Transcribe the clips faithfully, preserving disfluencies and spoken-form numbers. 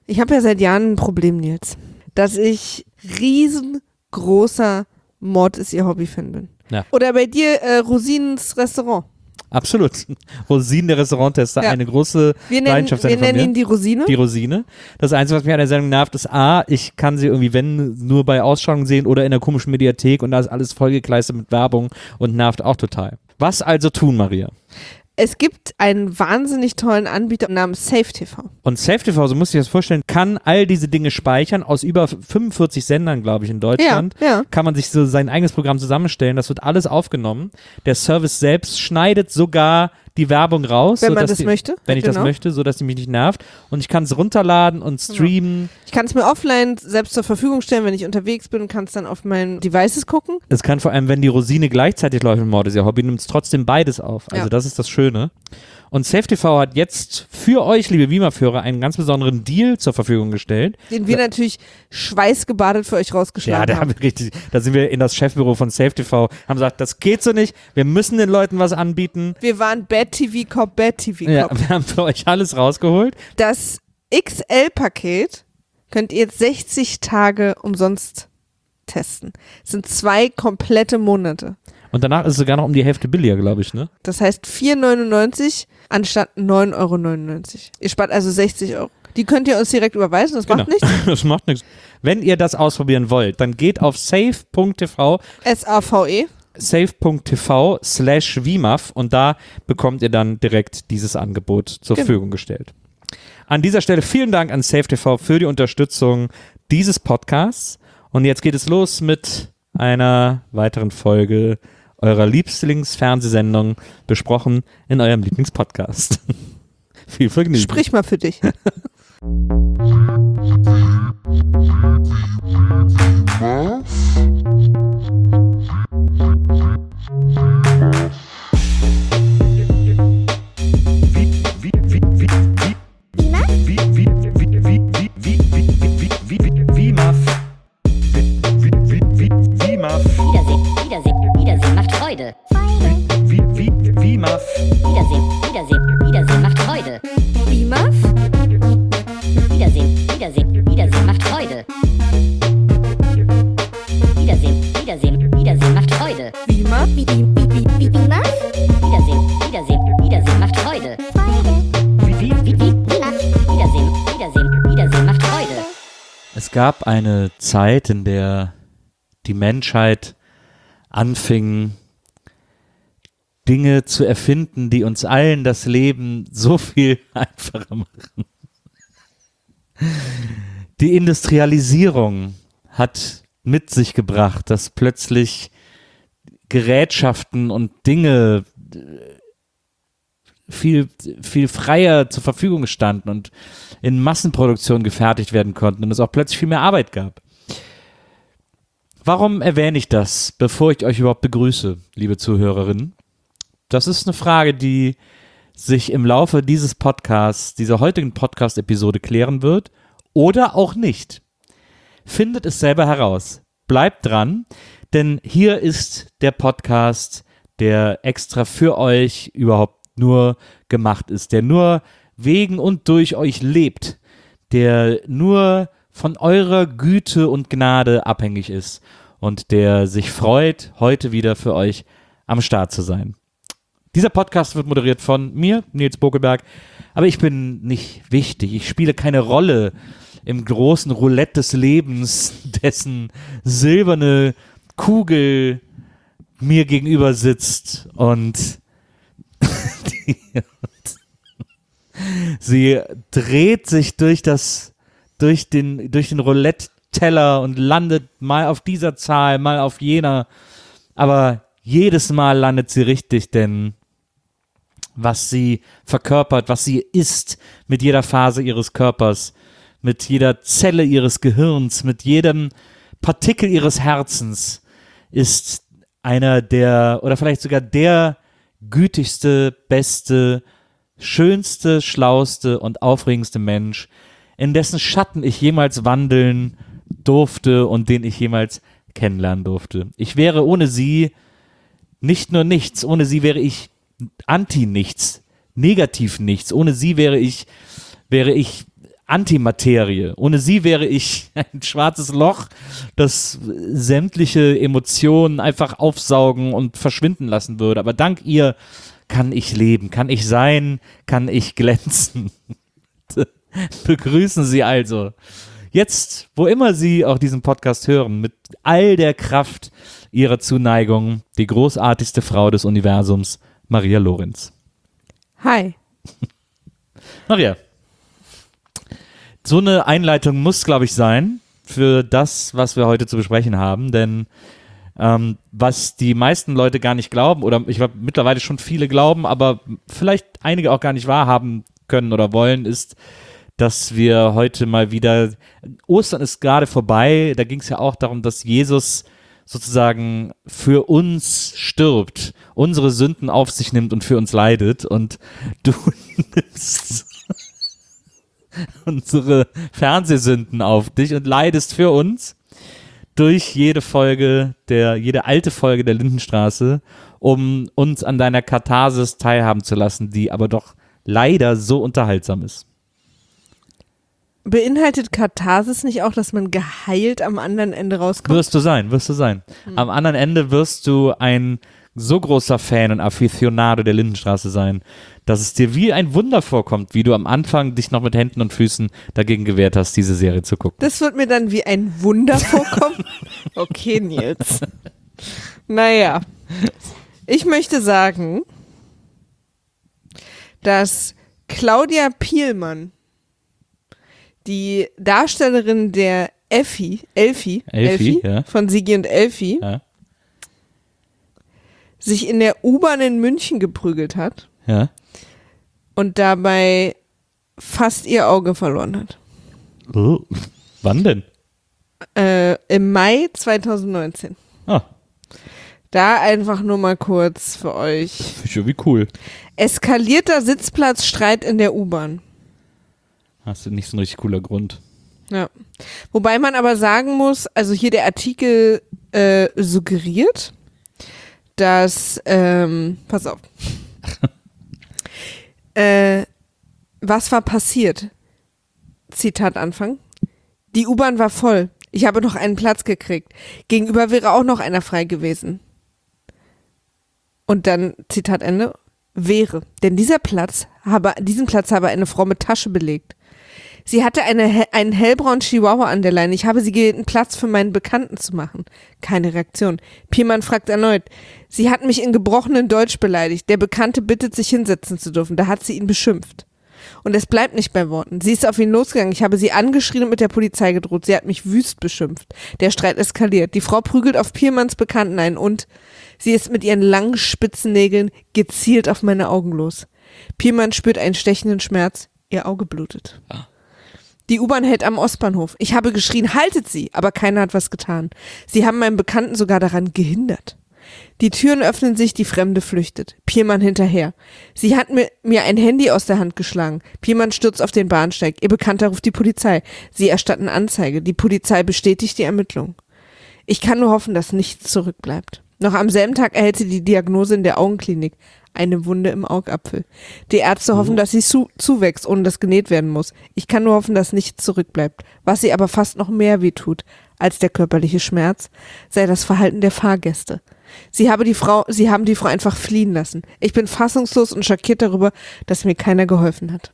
Ich habe ja seit Jahren ein Problem, Nils, dass ich riesengroßer Mord ist ihr Hobby-Fan bin. Ja. Oder bei dir äh, Rosinens Restaurant. Absolut. Rosinen, der Restauranttester, Ja. eine große Wir nennen, Leidenschaft wir von nennen mir. ihn die Rosine. Die Rosine. Das Einzige, was mich an der Sendung nervt, ist A, ich kann sie irgendwie, wenn, nur bei Ausschauungen sehen oder in der komischen Mediathek und da ist alles vollgekleistert mit Werbung und nervt auch total. Was also tun, Maria? Es gibt einen wahnsinnig tollen Anbieter namens SafeTV. Und SafeTV, so muss ich das vorstellen, kann all diese Dinge speichern aus über fünfundvierzig Sendern, glaube ich, in Deutschland. Ja, ja. Kann man sich so sein eigenes Programm zusammenstellen. Das wird alles aufgenommen. Der Service selbst schneidet sogar die Werbung raus. Wenn man sodass das die, möchte. Wenn ich genau. das möchte, sodass die mich nicht nervt. Und ich kann es runterladen und streamen. Ich kann es mir offline selbst zur Verfügung stellen, wenn ich unterwegs bin und kann es dann auf meinen Devices gucken. Es kann vor allem, wenn die Rosine gleichzeitig läuft mit Mord ist ihr Hobby, nimmt es trotzdem beides auf. Also Ja. das ist das Schöne. Und SafeTV hat jetzt für euch, liebe WIMAF-Hörer, einen ganz besonderen Deal zur Verfügung gestellt. Den wir natürlich schweißgebadet für euch rausgeschlagen Ja, da haben. haben wir richtig, da sind wir in das Chefbüro von SafeTV, haben gesagt, das geht so nicht, wir müssen den Leuten was anbieten. Wir waren Bad T V Cop, Bad T V Cop. Ja, wir haben für euch alles rausgeholt. Das X L-Paket könnt ihr jetzt sechzig Tage umsonst testen. Das sind zwei komplette Monate. Und danach ist es sogar noch um die Hälfte billiger, glaube ich, ne? Das heißt vier neunundneunzig anstatt neun Euro neunundneunzig. Ihr spart also sechzig Euro. Die könnt ihr uns direkt überweisen, das macht nichts. Das macht nichts. Wenn ihr das ausprobieren wollt, dann geht auf safe punkt t v S A V E. safe punkt t v slash WIMAF und da bekommt ihr dann direkt dieses Angebot zur Genau. Verfügung gestellt. An dieser Stelle vielen Dank an SafeTV für die Unterstützung dieses Podcasts und jetzt geht es los mit einer weiteren Folge eurer Lieblingsfernsehsendung, besprochen in eurem Lieblingspodcast. Viel Vergnügen. Sprich mal für dich. Wiedersehen, Wiedersehen, Wiedersehen macht Freude. WIMAF. Wiedersehen, Wiedersehen, Wiedersehen macht Freude. WIMAF? Wiedersehen, Wiedersehen, Wiedersehen macht Freude. Wiedersehen, Wiedersehen, Wiedersehen macht Freude. WIMAF? Wiedersehen, Wiedersehen, Wiedersehen macht Freude. Wiedersehen, Wiedersehen, Wiedersehen macht Freude. Es gab eine Zeit, in der die Menschheit anfing, Dinge zu erfinden, die uns allen das Leben so viel einfacher machen. Die Industrialisierung hat mit sich gebracht, dass plötzlich Gerätschaften und Dinge viel, viel freier zur Verfügung standen und in Massenproduktion gefertigt werden konnten und es auch plötzlich viel mehr Arbeit gab. Warum erwähne ich das, bevor ich euch überhaupt begrüße, liebe Zuhörerinnen? Das ist eine Frage, die sich im Laufe dieses Podcasts, dieser heutigen Podcast-Episode klären wird oder auch nicht. Findet es selber heraus. Bleibt dran, denn hier ist der Podcast, der extra für euch überhaupt nur gemacht ist, der nur wegen und durch euch lebt, der nur von eurer Güte und Gnade abhängig ist und der sich freut, heute wieder für euch am Start zu sein. Dieser Podcast wird moderiert von mir, Nils Bokelberg, aber ich bin nicht wichtig. Ich spiele keine Rolle im großen Roulette des Lebens, dessen silberne Kugel mir gegenüber sitzt und die, sie dreht sich durch das, durch den, durch den Roulette-Teller und landet mal auf dieser Zahl, mal auf jener, aber jedes Mal landet sie richtig, denn was sie verkörpert, was sie ist mit jeder Phase ihres Körpers, mit jeder Zelle ihres Gehirns, mit jedem Partikel ihres Herzens, ist einer der, oder vielleicht sogar der gütigste, beste, schönste, schlauste und aufregendste Mensch, in dessen Schatten ich jemals wandeln durfte und den ich jemals kennenlernen durfte. Ich wäre ohne sie nicht nur nichts, ohne sie wäre ich anti-nichts, negativ nichts, ohne sie wäre ich, wäre ich Antimaterie. Ohne sie wäre ich ein schwarzes Loch, das sämtliche Emotionen einfach aufsaugen und verschwinden lassen würde. Aber dank ihr kann ich leben, kann ich sein, kann ich glänzen. Begrüßen Sie also jetzt, wo immer Sie auch diesen Podcast hören, mit all der Kraft Ihrer Zuneigung, die großartigste Frau des Universums, Maria Lorenz. Hi. Maria, so eine Einleitung muss, glaube ich, sein für das, was wir heute zu besprechen haben, denn ähm, was die meisten Leute gar nicht glauben, oder ich glaube mittlerweile schon viele glauben, aber vielleicht einige auch gar nicht wahrhaben können oder wollen, ist, dass wir heute mal wieder, Ostern ist gerade vorbei, da ging es ja auch darum, dass Jesus sozusagen für uns stirbt, unsere Sünden auf sich nimmt und für uns leidet, und du nimmst unsere Fernsehsünden auf dich und leidest für uns durch jede Folge der, jede alte Folge der Lindenstraße, um uns an deiner Katharsis teilhaben zu lassen, die aber doch leider so unterhaltsam ist. Beinhaltet Katharsis nicht auch, dass man geheilt am anderen Ende rauskommt? Wirst du sein, wirst du sein. Hm. Am anderen Ende wirst du ein so großer Fan und Aficionado der Lindenstraße sein, dass es dir wie ein Wunder vorkommt, wie du am Anfang dich noch mit Händen und Füßen dagegen gewehrt hast, diese Serie zu gucken. Das wird mir dann wie ein Wunder vorkommen? Okay, Nils. Naja, ich möchte sagen, dass Claudia Pielmann, die Darstellerin der Effi, Elfi, Elfi, Elfi ja. von Sigi und Elfi, Ja. sich in der U-Bahn in München geprügelt hat Ja. und dabei fast ihr Auge verloren hat. Oh. Wann denn? Äh, im Mai zwanzig neunzehn. Ah, Da einfach nur mal kurz für euch. wie cool. Eskalierter Sitzplatzstreit in der U-Bahn. Hast du nicht so ein richtig cooler Grund. Ja. Wobei man aber sagen muss, also hier der Artikel äh, suggeriert, dass, ähm, pass auf, äh, was war passiert? Zitat Anfang. Die U-Bahn war voll. Ich habe noch einen Platz gekriegt. Gegenüber wäre auch noch einer frei gewesen. Und dann, Zitat Ende, wäre. Denn dieser Platz habe, diesen Platz habe eine Frau mit Tasche belegt. Sie hatte eine, einen hellbraunen Chihuahua an der Leine. Ich habe sie gebeten, Platz für meinen Bekannten zu machen. Keine Reaktion. Pielmann fragt erneut. Sie hat mich in gebrochenem Deutsch beleidigt. Der Bekannte bittet, sich hinsetzen zu dürfen. Da hat sie ihn beschimpft. Und es bleibt nicht bei Worten. Sie ist auf ihn losgegangen. Ich habe sie angeschrien und mit der Polizei gedroht. Sie hat mich wüst beschimpft. Der Streit eskaliert. Die Frau prügelt auf Pielmanns Bekannten ein und sie ist mit ihren langen spitzen Nägeln gezielt auf meine Augen los. Pielmann spürt einen stechenden Schmerz. Ihr Auge blutet. Ah. Die U-Bahn hält am Ostbahnhof. Ich habe geschrien, haltet sie, aber keiner hat was getan. Sie haben meinen Bekannten sogar daran gehindert. Die Türen öffnen sich, die Fremde flüchtet. Pielmann hinterher. Sie hat mir, mir ein Handy aus der Hand geschlagen. Pielmann stürzt auf den Bahnsteig. Ihr Bekannter ruft die Polizei. Sie erstatten Anzeige. Die Polizei bestätigt die Ermittlung. Ich kann nur hoffen, dass nichts zurückbleibt. Noch am selben Tag erhält sie die Diagnose in der Augenklinik. Eine Wunde im Augapfel. Die Ärzte hoffen, dass sie zu, zuwächst, ohne dass genäht werden muss. Ich kann nur hoffen, dass nichts zurückbleibt. Was sie aber fast noch mehr wehtut als der körperliche Schmerz, sei das Verhalten der Fahrgäste. Sie, habe die Frau, sie haben die Frau einfach fliehen lassen. Ich bin fassungslos und schockiert darüber, dass mir keiner geholfen hat.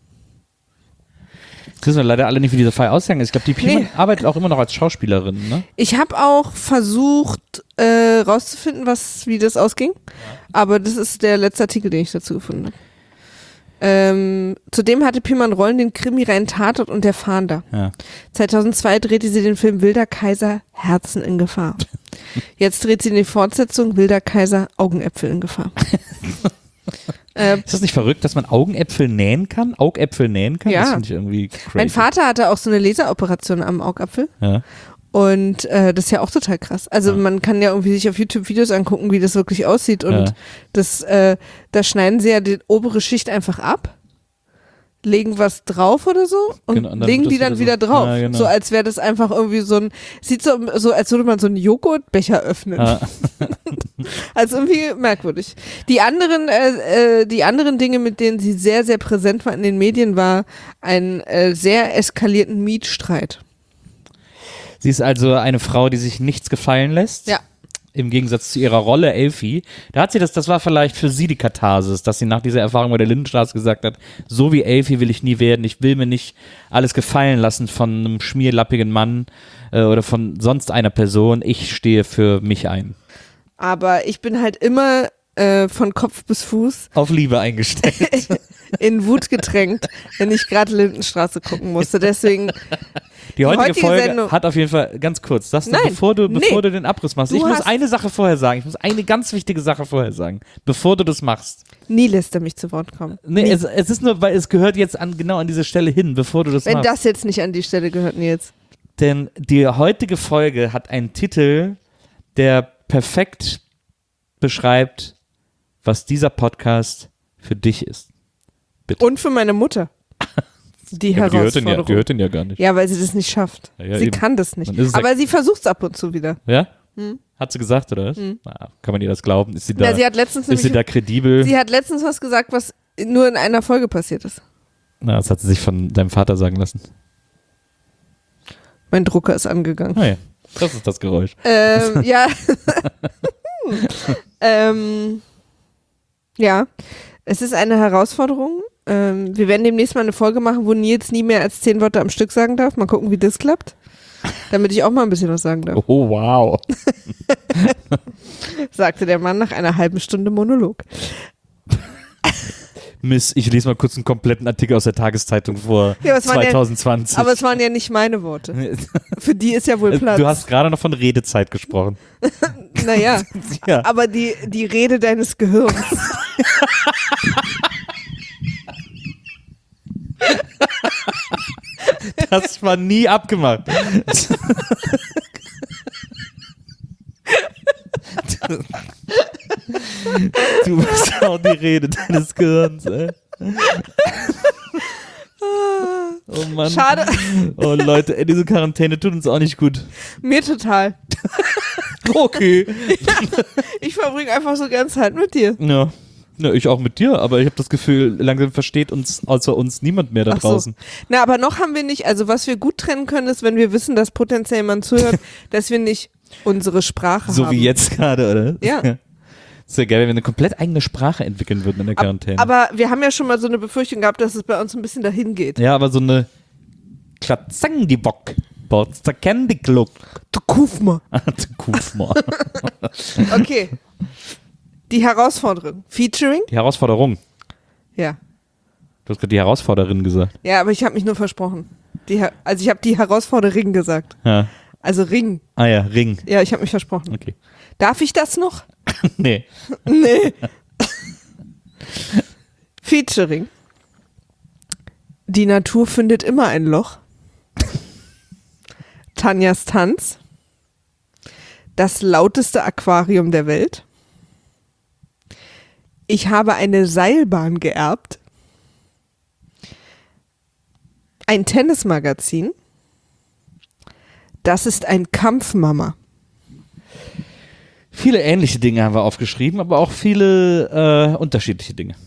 Das wissen wir leider alle nicht, wie dieser Fall ausgegangen ist. Ich glaube, die Pielmann nee. arbeitet auch immer noch als Schauspielerin, ne? Ich habe auch versucht, äh, rauszufinden, was, wie das ausging. Ja. Aber das ist der letzte Artikel, den ich dazu gefunden habe. Ähm, zudem hatte Pielmann Rollen den Krimi-Reihen Tatort und Der Fahnder. Ja. zweitausendzwei drehte sie den Film Wilder Kaiser Herzen in Gefahr. Jetzt dreht sie die Fortsetzung Wilder Kaiser Augenäpfel in Gefahr. äh, ist das nicht verrückt, dass man Augenäpfel nähen kann? Augäpfel nähen kann? Ja. Das finde ich irgendwie crazy. Mein Vater hatte auch so eine Laseroperation am Augapfel. Ja. Und äh, das ist ja auch total krass. Also ja. man kann ja irgendwie sich auf YouTube Videos angucken, wie das wirklich aussieht. Und ja. das, äh, da schneiden sie ja die obere Schicht einfach ab, legen was drauf oder so und genau, legen die dann wieder so drauf. Ja, genau. So als wäre das einfach irgendwie so ein, sieht so, so als würde man so einen Joghurtbecher öffnen. Ja. Also irgendwie merkwürdig. Die anderen, äh, äh, die anderen Dinge, mit denen sie sehr, sehr präsent war in den Medien, war ein äh, sehr eskalierten Mietstreit. Sie ist also eine Frau, die sich nichts gefallen lässt. Ja. Im Gegensatz zu ihrer Rolle Elfie. Da hat sie das, das war vielleicht für sie die Katharsis, dass sie nach dieser Erfahrung bei der Lindenstraße gesagt hat, so wie Elfie will ich nie werden, ich will mir nicht alles gefallen lassen von einem schmierlappigen Mann äh, oder von sonst einer Person, ich stehe für mich ein. Aber ich bin halt immer äh, von Kopf bis Fuß Auf Liebe eingestellt. in Wut getränkt, wenn ich gerade Lindenstraße gucken musste. Deswegen Die heutige, heutige Folge Sendung- hat auf jeden Fall, ganz kurz, das Nein, bevor du, bevor nee. du den Abriss machst. Du Ich muss hast- eine Sache vorher sagen, ich muss eine ganz wichtige Sache vorher sagen, bevor du das machst. nie lässt er mich zu Wort kommen. Nee, Nie. es, es ist nur, weil es gehört jetzt an, genau an diese Stelle hin, bevor du das Wenn machst. das jetzt nicht an die Stelle gehört, Nils. Denn die heutige Folge hat einen Titel, der perfekt beschreibt, was dieser Podcast für dich ist. Und für meine Mutter. Die Ja, aber die hört den ja, Herausforderung. die hört den ja gar nicht. Ja, weil sie das nicht schafft. Ja, ja, sie eben. kann das nicht. Dann ist es Aber sie versucht es ab und zu wieder. Ja? Hm. Hat sie gesagt, oder was? Na, kann man ihr das glauben? Ist sie da, Ja, sie hat letztens ist sie nämlich, da kredibel? sie hat letztens was gesagt, was nur in einer Folge passiert ist. Na, das hat sie sich von deinem Vater sagen lassen. Mein Drucker ist angegangen. Ah ja, das ist das Geräusch. Ähm, ja. ähm, ja, es ist eine Herausforderung. Ähm, wir werden demnächst mal eine Folge machen, wo Nils nie mehr als zehn Worte am Stück sagen darf. Mal gucken, wie das klappt. Damit ich auch mal ein bisschen was sagen darf, Oh, wow. sagte der Mann nach einer halben Stunde Monolog. Miss, ich lese mal kurz einen kompletten Artikel aus der Tageszeitung vor Ja, aber es waren ja- zwanzig zwanzig. Aber es waren ja nicht meine Worte. Für die ist ja wohl Platz. Du hast gerade noch von Redezeit gesprochen. Naja, Ja. aber die, die Rede deines Gehirns. Das war nie abgemacht. Du bist auch die Rede deines Gehirns, ey. Oh Mann. Schade, Oh Leute, ey, diese Quarantäne tut uns auch nicht gut. mir total. Okay. Ich verbringe einfach so gern Zeit mit dir. Ja. Ja, ich auch mit dir, aber ich habe das Gefühl, langsam versteht uns außer uns niemand mehr da Ach so. draußen. Na, aber noch haben wir nicht, also was wir gut trennen können, ist, wenn wir wissen, dass potenziell jemand zuhört, dass wir nicht unsere Sprache So haben. wie jetzt gerade, oder? Ja. Ist ja geil, wenn wir eine komplett eigene Sprache entwickeln würden in der Quarantäne. Aber wir haben ja schon mal so eine Befürchtung gehabt, dass es bei uns ein bisschen dahin geht. Ja, aber so eine Klatzang die Bock. Borster Candy Club. Du Kufma. Kufma. Okay. Die Herausforderung. Featuring? Die Herausforderung. Ja. Du hast gerade die Herausforderin gesagt. Ja, aber ich habe mich nur versprochen. Die, Her- also ich habe die Herausforderin gesagt. Ja. Also Ring. Ah ja, Ring. Ja, ich habe mich versprochen. Okay. Darf ich das noch? Nee. Nee. Featuring. Die Natur findet immer ein Loch. Tanjas Tanz. Das lauteste Aquarium der Welt. Ich habe eine Seilbahn geerbt. Ein Tennismagazin. Das ist ein Kampfmama. Viele ähnliche Dinge haben wir aufgeschrieben, aber auch viele äh, unterschiedliche Dinge.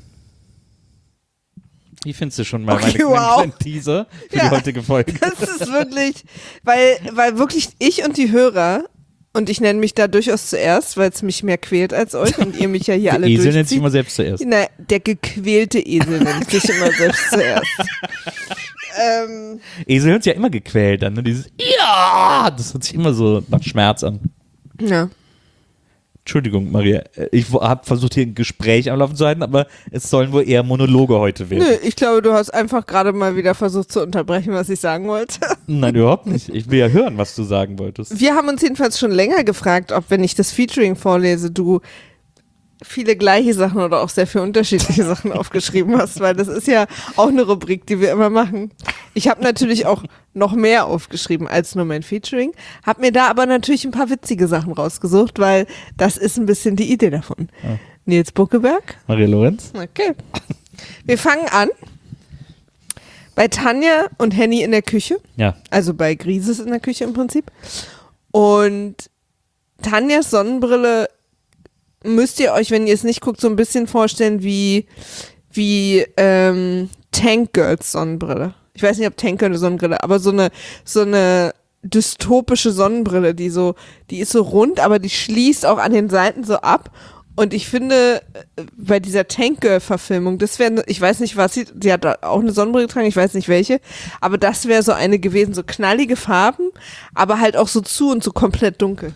Wie findest du schon mal Okay, meine, meinen wow. kleinen Teaser für Ja. die heutige Folge? Das ist wirklich, weil, weil wirklich ich und die Hörer, und ich nenne mich da durchaus zuerst, weil es mich mehr quält als euch und ihr mich ja hier alle Der Esel nennt sich durchzieht. immer selbst zuerst. Na, der gequälte Esel nennt sich immer selbst zuerst. ähm, Esel hört sich ja immer gequält an. Ne? Dieses Ja! Das hört sich immer so nach Schmerz an. ja. Entschuldigung, Maria. Ich habe versucht, hier ein Gespräch am Laufen zu halten, aber es sollen wohl eher Monologe heute werden. Nö, ich glaube, du hast einfach gerade mal wieder versucht zu unterbrechen, was ich sagen wollte. Nein, überhaupt nicht. Ich will ja hören, was du sagen wolltest. Wir haben uns jedenfalls schon länger gefragt, ob, wenn ich das Featuring vorlese, du viele gleiche Sachen oder auch sehr viele unterschiedliche Sachen aufgeschrieben hast, weil das ist ja auch eine Rubrik, die wir immer machen. Ich habe natürlich auch noch mehr aufgeschrieben als nur mein Featuring, habe mir da aber natürlich ein paar witzige Sachen rausgesucht, weil das ist ein bisschen die Idee davon. Ja. Nils Buckeberg. Maria Lorenz? Okay. Wir fangen an bei Tanja und Henny in der Küche. Ja. Also bei Grieses in der Küche im Prinzip. Und Tanjas Sonnenbrille müsst ihr euch, wenn ihr es nicht guckt, so ein bisschen vorstellen wie, wie ähm, Tank Girls Sonnenbrille. Ich weiß nicht, ob Tank Girl eine Sonnenbrille, aber so eine, so eine dystopische Sonnenbrille, die so, die ist so rund, aber die schließt auch an den Seiten so ab. Und ich finde, bei dieser Tank Girl Verfilmung, das wäre, ich weiß nicht, was sie, sie hat auch eine Sonnenbrille getragen, ich weiß nicht welche, aber das wäre so eine gewesen, so knallige Farben, aber halt auch so zu und so komplett dunkel.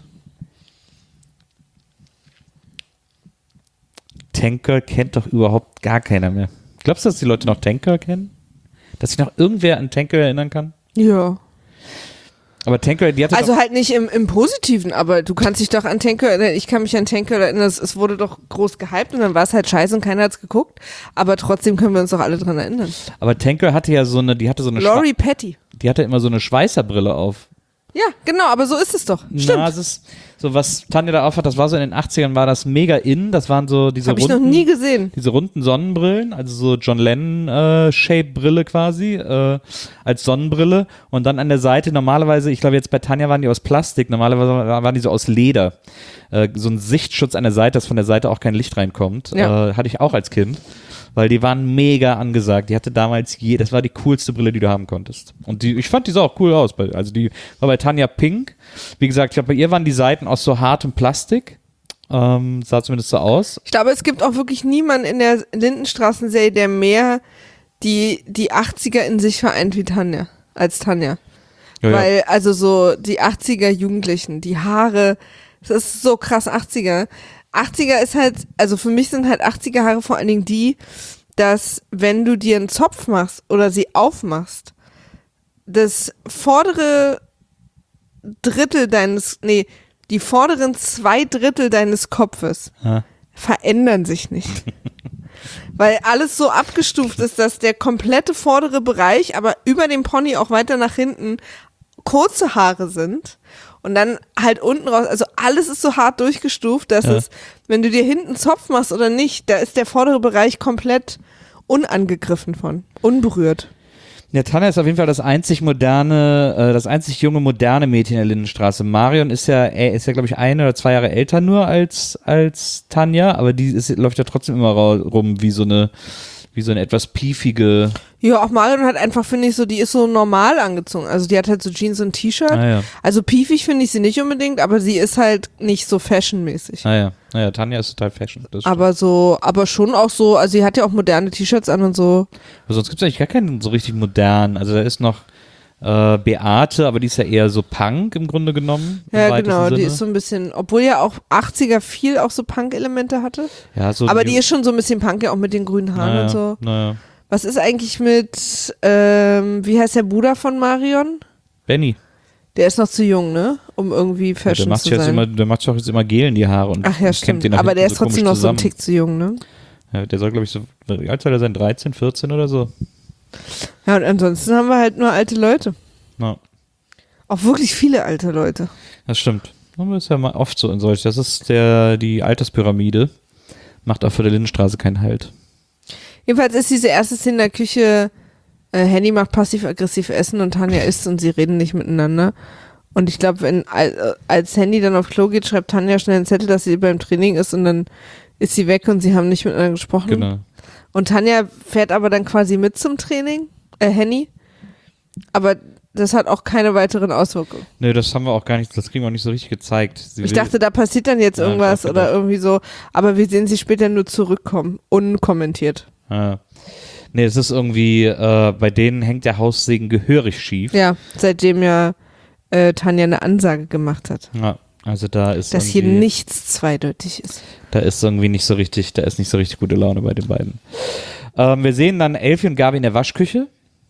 Tank Girl kennt doch überhaupt gar keiner mehr. Glaubst du, dass die Leute noch Tank Girl kennen? Dass sich noch irgendwer an Tank Girl erinnern kann? Ja. Aber Tank Girl, die hatte Also doch halt nicht im, im Positiven, aber du kannst dich doch an Tank Girl erinnern. Ich kann mich an Tank Girl erinnern, es, es wurde doch groß gehypt und dann war es halt scheiße und keiner hat's geguckt. Aber trotzdem können wir uns doch alle dran erinnern. aber Tank Girl hatte ja so eine, die hatte so eine Lori Schwa- Petty. die hatte immer so eine Schweißerbrille auf. Ja, genau, aber so ist es doch. Stimmt. Na, es ist so, was Tanja da aufhat, das war so in den achtzigern, war das mega in. Das waren so diese Hab ich runden, noch nie gesehen. diese runden Sonnenbrillen, also so John Lennon-Shape-Brille quasi, äh, als Sonnenbrille. Und dann an der Seite normalerweise, ich glaube jetzt bei Tanja waren die aus Plastik, normalerweise waren die so aus Leder. Äh, so ein Sichtschutz an der Seite, dass von der Seite auch kein Licht reinkommt. Ja. Äh, hatte ich auch als Kind. Weil die waren mega angesagt. Die hatte damals je, das war die coolste Brille, die du haben konntest. Und die, ich fand die sah auch cool aus. Bei, also die war bei Tanja pink. Wie gesagt, ich glaube, bei ihr waren die Seiten aus so hartem Plastik. Ähm, sah zumindest so aus. Ich glaube, es gibt auch wirklich niemanden in der Lindenstraßenserie, der mehr die, die achtziger in sich vereint wie Tanja, als Tanja. Ja, ja. Weil, also so die achtziger Jugendlichen, die Haare, das ist so krass achtziger. achtziger ist halt, also für mich sind halt achtziger Haare vor allen Dingen die, dass wenn du dir einen Zopf machst oder sie aufmachst, das vordere Drittel deines, nee, die vorderen zwei Drittel deines Kopfes Ja. verändern sich nicht. Weil alles so abgestuft ist, dass der komplette vordere Bereich, aber über dem Pony auch weiter nach hinten kurze Haare sind. Und dann halt unten raus, also alles ist so hart durchgestuft, dass Ja. es, wenn du dir hinten Zopf machst oder nicht, da ist der vordere Bereich komplett unangegriffen von, unberührt. Ja, Tanja ist auf jeden Fall das einzig moderne, äh, das einzig junge moderne Mädchen in der Lindenstraße. Marion ist ja, er ist ja glaube ich ein oder zwei Jahre älter nur als als Tanja, aber die ist, läuft ja trotzdem immer ra- rum wie so eine wie so eine etwas piefige. Ja, auch Marion hat einfach, finde ich, so, die ist so normal angezogen. Also die hat halt so Jeans und T-Shirt. Ah ja, Also piefig finde ich sie nicht unbedingt, aber sie ist halt nicht so fashionmäßig. ah ja, naja, Tanja ist total Fashion. Das stimmt. Aber so, aber schon auch so, also sie hat ja auch moderne T-Shirts an und so. Aber sonst gibt es eigentlich gar keinen so richtig modernen. Also da ist noch äh, Beate, aber die ist ja eher so Punk im Grunde genommen. im Ja, weitesten genau, die Sinne. ist so ein bisschen, obwohl ja auch achtziger viel auch so Punk-Elemente hatte. Ja, so Aber die ist schon so ein bisschen Punk, ja auch mit den grünen Haaren naja, und so. Naja. Was ist eigentlich mit, ähm, wie heißt der Bruder von Marion? Benny. Der ist noch zu jung, ne? Um irgendwie Ja, der Fashion macht zu sich jetzt sein. immer, der macht sich auch jetzt immer Gel in die Haare und Ach ja, und kämmt stimmt. die nach Aber der hinten ist trotzdem komisch noch so ein zusammen. Tick zu jung, ne? Ja, der soll, glaube ich, so, wie alt soll er sein? dreizehn, vierzehn oder so? Ja, und ansonsten haben wir halt nur alte Leute. Ja, Auch wirklich viele alte Leute. das stimmt. Das ist ja mal oft so in solch. Das ist der, die Alterspyramide. Macht auch für der Lindenstraße keinen Halt. Jedenfalls ist diese erste Szene in der Küche, äh, Henny macht passiv-aggressiv Essen und Tanja isst und sie reden nicht miteinander. Und ich glaube, wenn al- als Henny dann auf Klo geht, schreibt Tanja schnell einen Zettel, dass sie beim Training ist und dann ist sie weg und sie haben nicht miteinander gesprochen. Genau. Und Tanja fährt aber dann quasi mit zum Training, äh, Henny. Aber das hat auch keine weiteren Auswirkungen. Nö, das haben wir auch gar nicht, das kriegen wir auch nicht so richtig gezeigt. Sie Ich will- dachte, da passiert dann jetzt Ja, irgendwas ich dachte oder auch. irgendwie so. Aber wir sehen sie später nur zurückkommen, unkommentiert. Ah. Nee, es ist irgendwie, äh, bei denen hängt der Haussegen gehörig schief. Ja, seitdem ja äh, Tanja eine Ansage gemacht hat. Ja, also da ist Dass hier irgendwie, nichts zweideutig ist. da ist irgendwie nicht so richtig, da ist nicht so richtig gute Laune bei den beiden. Ähm, wir sehen dann Elfi und Gabi in der Waschküche.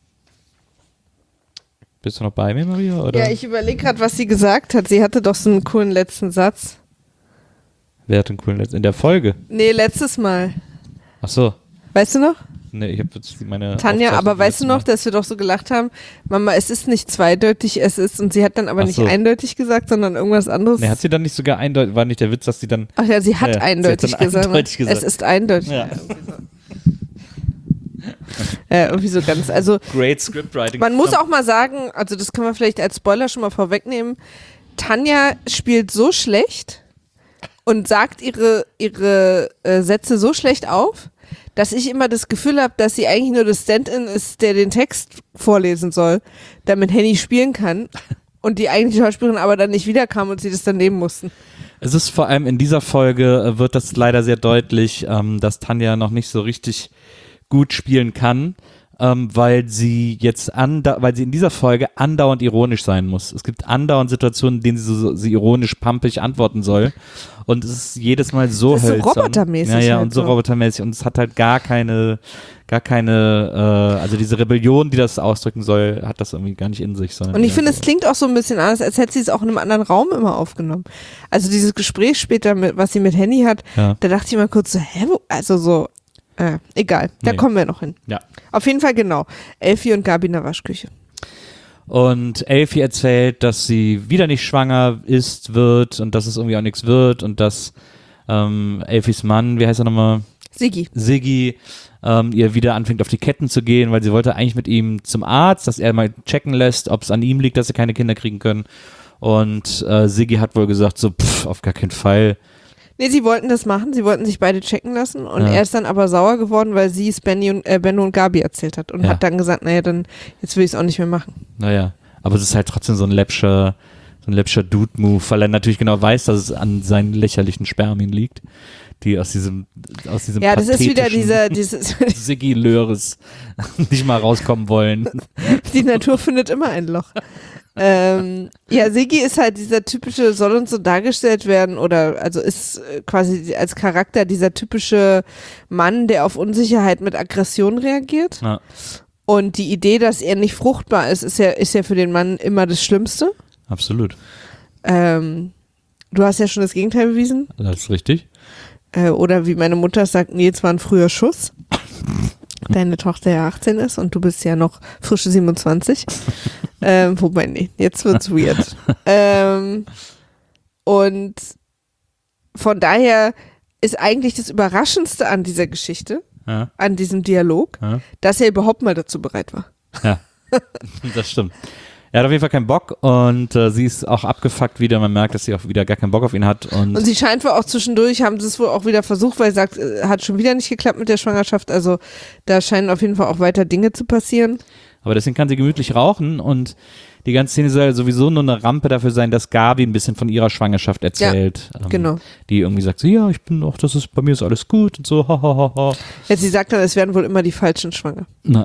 Bist du noch bei mir, Maria? Oder? Ja, ich überlege gerade, was sie gesagt hat. Sie hatte doch so einen coolen letzten Satz. Wer hat den coolen Letz- in der Folge? Nee, letztes Mal. Ach so. Weißt du noch? Nee, ich habe jetzt meine Tanja, Aufzeichnung aber vom weißt du letzten noch, Mal. dass wir doch so gelacht haben, Mama, es ist nicht zweideutig, es ist, und sie hat dann aber Ach nicht so. eindeutig gesagt, sondern irgendwas anderes. Nee, hat sie dann nicht sogar eindeutig, war nicht der Witz, dass sie dann, Ach ja, sie hat Ja, sie hat eindeutig, dann gesagt. eindeutig gesagt. Es ist eindeutig. Ja. Ja, irgendwie so ganz, also great Scriptwriting. man muss auch mal sagen, also das können wir vielleicht als Spoiler schon mal vorwegnehmen, Tanja spielt so schlecht, und sagt ihre, ihre äh, Sätze so schlecht auf, dass ich immer das Gefühl habe, dass sie eigentlich nur das Stand-in ist, der den Text vorlesen soll, damit Henny spielen kann und die eigentliche Schauspielerin aber dann nicht wiederkam und sie das dann nehmen mussten. Es ist vor allem in dieser Folge, äh, wird das leider sehr deutlich, ähm, dass Tanja noch nicht so richtig gut spielen kann, ähm, weil sie jetzt anda- weil sie in dieser Folge andauernd ironisch sein muss. Es gibt andauernd Situationen, in denen sie so, so sie ironisch pampig antworten soll und es ist jedes Mal so Das ist so hölzern. robotermäßig Ja, ja, halt und so so. robotermäßig und es hat halt gar keine gar keine, äh, also diese Rebellion, die das ausdrücken soll, hat das irgendwie gar nicht in sich. Sondern Und ich eher finde, so. es klingt auch so ein bisschen anders, als hätte sie es auch in einem anderen Raum immer aufgenommen. Also dieses Gespräch später, mit, was sie mit Henny hat, Ja. da dachte ich mal kurz so, hä, wo? Also so, äh, egal, da Nee. kommen wir noch hin. Ja. Auf jeden Fall genau, Elfie und Gabi in der Waschküche. Und Elfie erzählt, dass sie wieder nicht schwanger ist, wird und dass es irgendwie auch nichts wird und dass ähm, Elfies Mann, wie heißt er nochmal? Sigi. Siggi, ähm, ihr wieder anfängt auf die Ketten zu gehen, weil sie wollte eigentlich mit ihm zum Arzt, dass er mal checken lässt, ob es an ihm liegt, dass sie keine Kinder kriegen können. Und äh, Siggi hat wohl gesagt, so, pff, auf gar keinen Fall. Nee, sie wollten das machen, sie wollten sich beide checken lassen und Ja. er ist dann aber sauer geworden, weil sie es Benny und, äh, Benno und Gabi erzählt hat und Ja. hat dann gesagt, naja, dann jetzt will ich es auch nicht mehr machen. Naja, aber es ist halt trotzdem so ein läppscher, so ein läppscher Dude-Move, weil er natürlich genau weiß, dass es an seinen lächerlichen Spermien liegt, die aus diesem, aus diesem Ja, das ist wieder pathetischen dieser, dieses, Siggi Löres nicht mal rauskommen wollen. die Natur findet immer ein Loch. ähm, ja, Siggi ist halt dieser typische, soll uns so dargestellt werden oder also ist äh, quasi als Charakter dieser typische Mann, der auf Unsicherheit mit Aggression reagiert. Ja. Und die Idee, dass er nicht fruchtbar ist, ist ja, ist ja für den Mann immer das Schlimmste. Absolut. Ähm, du hast ja schon das Gegenteil bewiesen. Das ist richtig. Äh, oder wie meine Mutter sagt, nee, es war ein früher Schuss. Deine Tochter ja achtzehn ist und du bist ja noch frische siebenundzwanzig. ähm, wobei, nee, jetzt wird's weird. ähm, und von daher ist eigentlich das Überraschendste an dieser Geschichte, Ja, an diesem Dialog, ja. dass er überhaupt mal dazu bereit war. Ja, das stimmt. Er hat auf jeden Fall keinen Bock und äh, sie ist auch abgefuckt wieder. Man merkt, dass sie auch wieder gar keinen Bock auf ihn hat. Und, Und sie scheint wohl auch zwischendurch, haben sie es wohl auch wieder versucht, weil sie sagt, äh, hat schon wieder nicht geklappt mit der Schwangerschaft. Also da scheinen auf jeden Fall auch weiter Dinge zu passieren. aber deswegen kann sie gemütlich rauchen und die ganze Szene soll sowieso nur eine Rampe dafür sein, dass Gabi ein bisschen von ihrer Schwangerschaft erzählt. ähm, genau. Die irgendwie sagt, so, ja, ich bin auch, das ist, bei mir ist alles gut und so, ha, ha, ha, ha. Jetzt sie sagt dann, es werden wohl immer die Falschen schwanger. Na,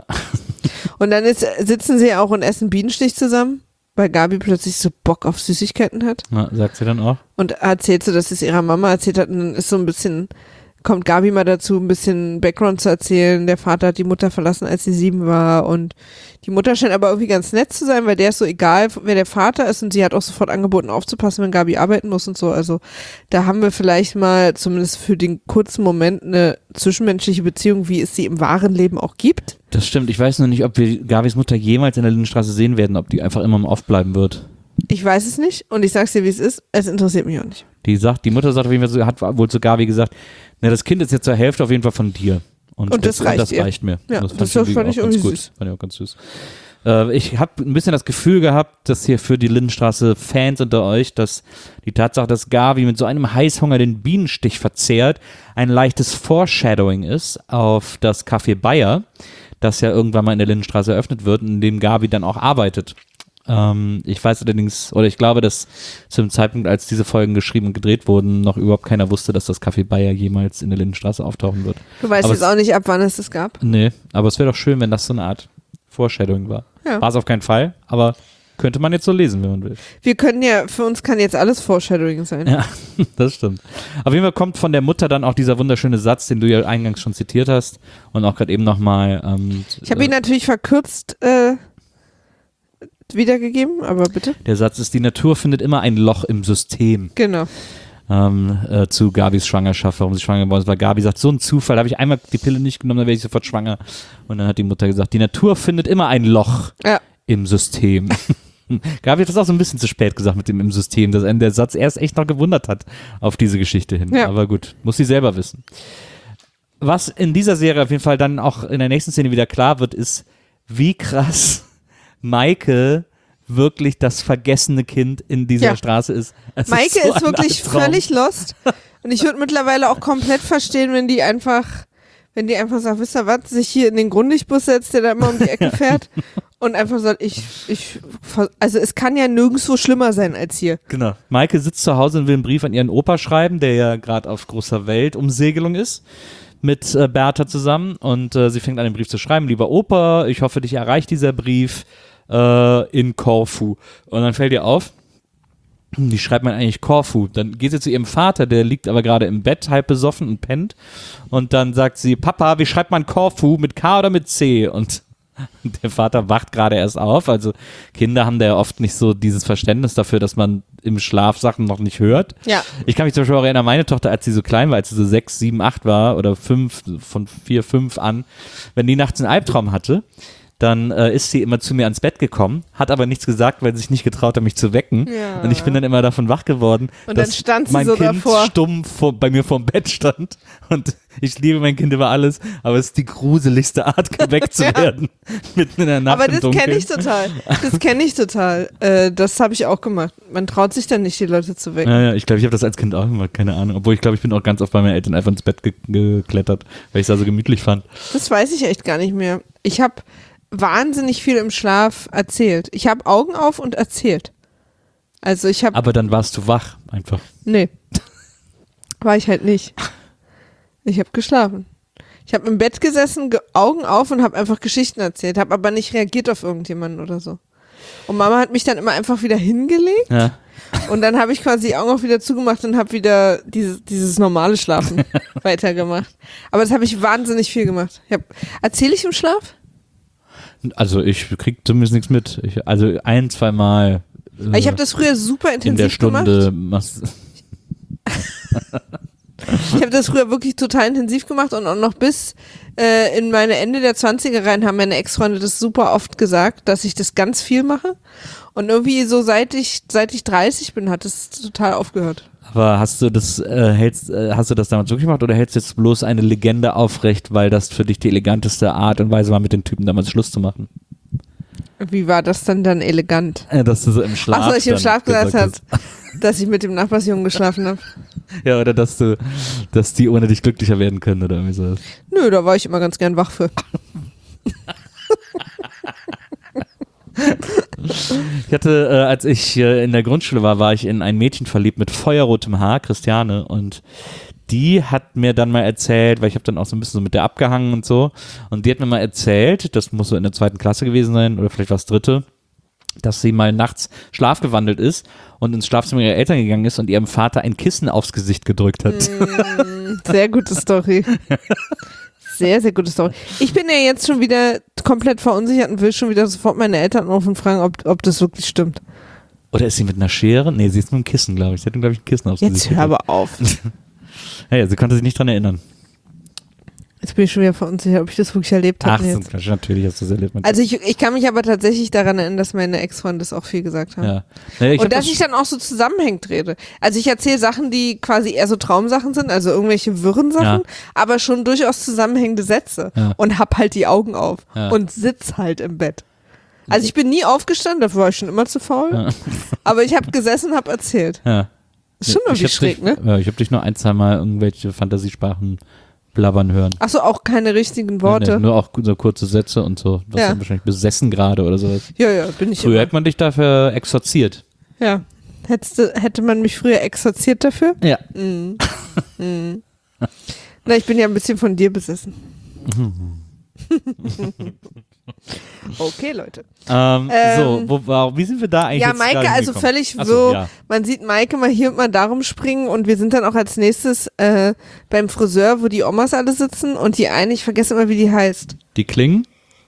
Und dann ist, sitzen sie auch und essen Bienenstich zusammen, weil Gabi plötzlich so Bock auf Süßigkeiten hat. na, sagt sie dann auch. Und erzählt so, dass es ihrer Mama erzählt hat und dann ist so ein bisschen, kommt Gabi mal dazu, ein bisschen Background zu erzählen. Der Vater hat die Mutter verlassen, als sie sieben war und die Mutter scheint aber irgendwie ganz nett zu sein, weil der ist so egal, wer der Vater ist und sie hat auch sofort angeboten aufzupassen, wenn Gabi arbeiten muss und so. Also da haben wir vielleicht mal zumindest für den kurzen Moment eine zwischenmenschliche Beziehung, wie es sie im wahren Leben auch gibt. Das stimmt. Ich weiß nur nicht, ob wir Gabis Mutter jemals in der Lindenstraße sehen werden, ob die einfach immer im Off bleiben wird. Ich weiß es nicht und ich sag's dir, wie es ist. Es interessiert mich auch nicht. Die sagt, die Mutter sagt auf jeden Fall, so- hat wohl zu Gabi gesagt, na, das Kind ist jetzt zur Hälfte auf jeden Fall von dir. Und, Und das reicht das ihr. reicht mir. Ja, Und das fand fand ich irgendwie gut. süß. Fand ich auch ganz süß. Äh, ich habe ein bisschen das Gefühl gehabt, dass hier für die Lindenstraße-Fans unter euch, dass die Tatsache, dass Gabi mit so einem Heißhunger den Bienenstich verzehrt, ein leichtes Foreshadowing ist auf das Café Bayer, das ja irgendwann mal in der Lindenstraße eröffnet wird, in dem Gabi dann auch arbeitet. Ähm, ich weiß allerdings, oder ich glaube, dass zum Zeitpunkt, als diese Folgen geschrieben und gedreht wurden, noch überhaupt keiner wusste, dass das Café Bayer jemals in der Lindenstraße auftauchen wird. Du weißt Aber jetzt es- auch nicht, ab wann es das gab. Nee, aber es wäre doch schön, wenn das so eine Art Foreshadowing war. Ja. War es auf keinen Fall, aber könnte man jetzt so lesen, wenn man will. Wir können ja, für uns kann jetzt alles Foreshadowing sein. Ja, das stimmt. Auf jeden Fall kommt von der Mutter dann auch dieser wunderschöne Satz, den du ja eingangs schon zitiert hast und auch gerade eben nochmal. Ähm, Ich habe ihn natürlich verkürzt äh, wiedergegeben, aber bitte. der Satz ist, die Natur findet immer ein Loch im System. Genau. Ähm, äh, zu Gabis Schwangerschaft, warum sie schwanger geworden ist, weil Gabi sagt, so ein Zufall, da habe ich einmal die Pille nicht genommen, dann wäre ich sofort schwanger. Und dann hat die Mutter gesagt, die Natur findet immer ein Loch Ja. im System. Gabi hat das auch so ein bisschen zu spät gesagt mit dem im System, dass einen der Satz erst echt noch gewundert hat auf diese Geschichte hin. Ja. Aber gut, muss sie selber wissen. Was in dieser Serie auf jeden Fall dann auch in der nächsten Szene wieder klar wird, ist, wie krass Maike wirklich das vergessene Kind in dieser Ja. Straße ist. Es Maike ist, so ist ein wirklich Albtraum. völlig lost. Und ich würde mittlerweile auch komplett verstehen, wenn die einfach, wenn die einfach sagt, wisst ihr was, sich hier in den Grundigbus setzt, der da immer um die Ecke fährt und einfach sagt, ich, ich, also es kann ja nirgendwo schlimmer sein als hier. Genau. Maike sitzt zu Hause und will einen Brief an ihren Opa schreiben, der ja gerade auf großer Weltumsegelung ist, mit äh, Bertha zusammen. Und äh, sie fängt an, den Brief zu schreiben. Lieber Opa, ich hoffe, dich erreicht dieser Brief äh, in Korfu. Und dann fällt ihr auf, wie schreibt man eigentlich Korfu? Dann geht sie zu ihrem Vater, der liegt aber gerade im Bett, halb besoffen und pennt. Und dann sagt sie, Papa, wie schreibt man Korfu? Mit K oder mit C? Und der Vater wacht gerade erst auf. Also Kinder haben da ja oft nicht so dieses Verständnis dafür, dass man im Schlaf Sachen noch nicht hört. Ja. Ich kann mich zum Beispiel auch erinnern, meine Tochter, als sie so klein war, als sie so sechs, sieben, acht war oder fünf, von vier, fünf an, wenn die nachts einen Albtraum hatte, dann äh, ist sie immer zu mir ans Bett gekommen, hat aber nichts gesagt, weil sie sich nicht getraut hat, mich zu wecken. Ja. Und ich bin dann immer davon wach geworden, Und dass dann stand sie mein so Kind davor. stumm vor, bei mir vorm Bett stand. Und ich liebe mein Kind über alles, aber es ist die gruseligste Art, geweckt zu Ja. werden. Mitten in der Nacht Aber im das Dunkeln. kenne ich total. Das kenne ich total. Äh, das habe ich auch gemacht. Man traut sich dann nicht, die Leute zu wecken. Ja, ja, ich glaube, ich habe das als Kind auch gemacht, keine Ahnung. Obwohl ich glaube, ich bin auch ganz oft bei meinen Eltern einfach ins Bett ge geklettert, weil ich es da so gemütlich fand. Das weiß ich echt gar nicht mehr. Ich habe wahnsinnig viel im Schlaf erzählt. Ich habe Augen auf und erzählt. Also ich habe, Aber dann warst du wach, einfach. nee, war ich halt nicht. Ich habe geschlafen. Ich habe im Bett gesessen, ge Augen auf und habe einfach Geschichten erzählt, habe aber nicht reagiert auf irgendjemanden oder so. Und Mama hat mich dann immer einfach wieder hingelegt Ja. und dann habe ich quasi die Augen auch wieder zugemacht und habe wieder dieses, dieses normale Schlafen weitergemacht. Aber das habe ich wahnsinnig viel gemacht. Ich hab, erzähle ich im Schlaf? Also ich krieg zumindest nichts mit. Ich, also ein, zwei Mal äh, Ich habe das früher super intensiv in der Stunde gemacht. machst, Ich habe das früher wirklich total intensiv gemacht und auch noch bis äh, in meine Ende der zwanziger rein haben meine Ex-Freunde das super oft gesagt, dass ich das ganz viel mache. Und irgendwie so seit ich seit ich dreißig bin, hat es total aufgehört. aber hast du das äh, hältst äh, hast du das damals wirklich gemacht oder hältst du jetzt bloß eine Legende aufrecht, weil das für dich die eleganteste Art und Weise war, mit den Typen damals Schluss zu machen? Wie war das dann dann elegant? Äh, dass du so im Schlaf Ach so, ich im dann Schlaf gesagt habe, hast. dass ich mit dem Nachbarsjungen geschlafen habe. Ja, oder dass du, dass die ohne dich glücklicher werden können oder irgendwie so. Nö, da war ich immer ganz gern wach für. Ich hatte, äh, als ich äh, in der Grundschule war, war ich in ein Mädchen verliebt mit feuerrotem Haar, Christiane, und die hat mir dann mal erzählt, weil ich habe dann auch so ein bisschen so mit der abgehangen und so, und die hat mir mal erzählt, das muss so in der zweiten Klasse gewesen sein oder vielleicht war es dritte, dass sie mal nachts schlafgewandelt ist und ins Schlafzimmer ihrer Eltern gegangen ist und ihrem Vater ein Kissen aufs Gesicht gedrückt hat. Sehr gute Story. Sehr, sehr gute Story. Ich bin ja jetzt schon wieder komplett verunsichert und will schon wieder sofort meine Eltern anrufen und fragen, ob, ob das wirklich stimmt. Oder ist sie mit einer Schere? Nee, sie ist mit einem Kissen, glaube ich. Sie hat ihm, glaube ich, ein Kissen aufs Jetzt Gesicht hör gedrückt. aber auf. Ja, ja, sie konnte sich nicht dran erinnern. Jetzt bin ich schon wieder verunsichert, ob ich das wirklich erlebt Ach, habe. so, jetzt. Quatsch, natürlich hast du das erlebt. Also ich, ich kann mich aber tatsächlich daran erinnern, dass meine Ex-Freunde das auch viel gesagt haben. ja. Naja, ich hab Und dass das- ich dann auch so zusammenhängend rede. Also ich erzähle Sachen, die quasi eher so Traumsachen sind, also irgendwelche wirren Sachen, Ja. aber schon durchaus zusammenhängende Sätze. Ja. Und hab halt die Augen auf Ja. und sitz halt im Bett. Also ich bin nie aufgestanden, dafür war ich schon immer zu faul. Ja. Aber ich habe gesessen und habe erzählt. Ja. Ist schon Ich irgendwie hab schräg, dich, ne? Ja, ich habe dich nur ein, zwei Mal irgendwelche Fantasiesprachen blabbern hören. Achso, auch keine richtigen Nee, Worte. nee, nur auch so kurze Sätze und so. Was Ja. dann wahrscheinlich besessen gerade oder sowas. Ja, ja, bin ich Früher immer. hätte man dich dafür exorziert. Ja. Hättest du, hätte man mich früher exorziert dafür? Ja. Mhm. Mhm. Na, ich bin ja ein bisschen von dir besessen. Okay, Leute. Ähm, Ähm, so, wo, war, wie sind wir da eigentlich Ja, jetzt Maike, gerade also hingekommen? völlig Ach so, ja. man sieht Maike mal hier und mal darum springen und wir sind dann auch als nächstes äh, beim Friseur, wo die Omas alle sitzen und die eine, ich vergesse immer, wie die heißt. Die Klingen?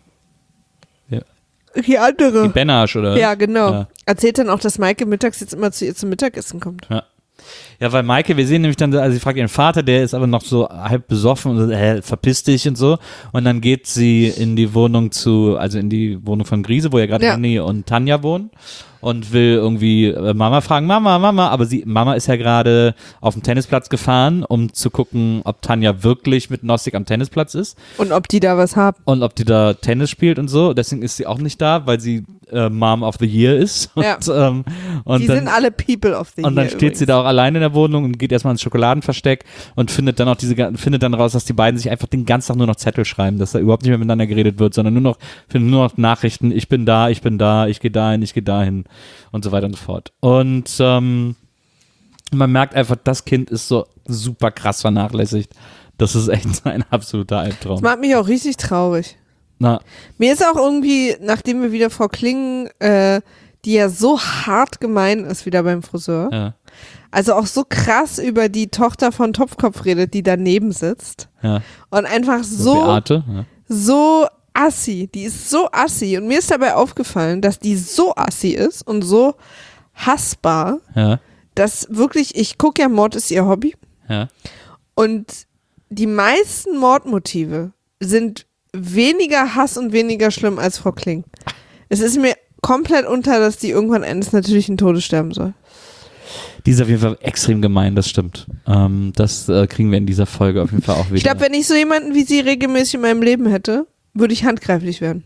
Die andere. Die Benasch, oder? Ja, genau. Ja. Erzählt dann auch, dass Maike mittags jetzt immer zu ihr zum Mittagessen kommt. Ja. Ja, weil Maike, wir sehen nämlich dann, also sie fragt ihren Vater, der ist aber noch so halb besoffen und so, äh, verpiss dich und so. Und dann geht sie in die Wohnung zu, also in die Wohnung von Grise, wo ja gerade Ja. Henny und Tanja wohnen. Und will irgendwie äh, Mama fragen, Mama, Mama, aber sie, Mama ist ja gerade auf dem Tennisplatz gefahren, um zu gucken, ob Tanja wirklich mit Nossig am Tennisplatz ist Und ob die da was haben. und ob die da Tennis spielt und so. Deswegen ist sie auch nicht da, weil sie äh, Mom of the Year ist. Ja. Und, ähm, und Die dann, sind alle People of the und dann Year steht übrigens. sie da auch alleine in der Wohnung und geht erstmal ins Schokoladenversteck und findet dann auch diese, findet dann raus, dass die beiden sich einfach den ganzen Tag nur noch Zettel schreiben, dass da überhaupt nicht mehr miteinander geredet wird, sondern nur noch, finden nur noch Nachrichten, ich bin da, ich bin da, ich gehe dahin, ich gehe dahin und so weiter und so fort. Und ähm, man merkt einfach, das Kind ist so super krass vernachlässigt. Das ist echt ein absoluter Albtraum. Das macht mich auch richtig traurig. Na, Mir ist auch irgendwie, nachdem wir wieder Frau Klingen, äh, die ja so hart gemein ist, wieder beim Friseur, ja, also auch so krass über die Tochter von Topfkopf redet, die daneben sitzt ja. und einfach So so, Beate, ja. so assi, die ist so assi und mir ist dabei aufgefallen, dass die so assi ist und so hassbar, Ja, dass wirklich, ich gucke ja, Mord ist ihr Hobby ja. und die meisten Mordmotive sind weniger Hass und weniger schlimm als Frau Kling. Es ist mir komplett unter, dass die irgendwann eines natürlichen Todes sterben soll. Die ist auf jeden Fall extrem gemein, das stimmt. Ähm, das äh, kriegen wir in dieser Folge auf jeden Fall auch wieder. Ich glaube, wenn ich so jemanden wie sie regelmäßig in meinem Leben hätte, würde ich handgreiflich werden.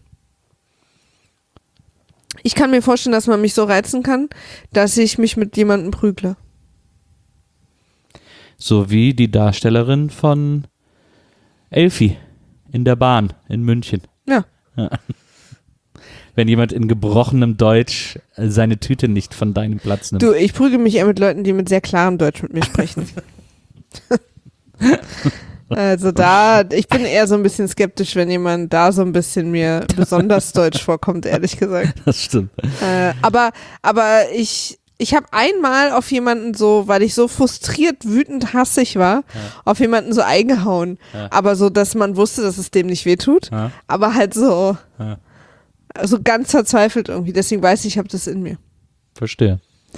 Ich kann mir vorstellen, dass man mich so reizen kann, dass ich mich mit jemandem prügle. So wie die Darstellerin von Elfi in der Bahn in München. Ja. Wenn jemand in gebrochenem Deutsch äh, seine Tüte nicht von deinem Platz nimmt. Du, ich prüge mich eher mit Leuten, die mit sehr klarem Deutsch mit mir sprechen. Also da, ich bin eher so ein bisschen skeptisch, wenn jemand da so ein bisschen mir besonders deutsch vorkommt, ehrlich gesagt. Das stimmt. Äh, aber, aber ich, ich habe einmal auf jemanden so, weil ich so frustriert, wütend, hassig war, auf jemanden so eingehauen. Ja. Aber so, dass man wusste, dass es dem nicht wehtut. Ja. Aber halt so, Ja. so ganz verzweifelt irgendwie. Deswegen weiß ich, ich habe das in mir. Verstehe.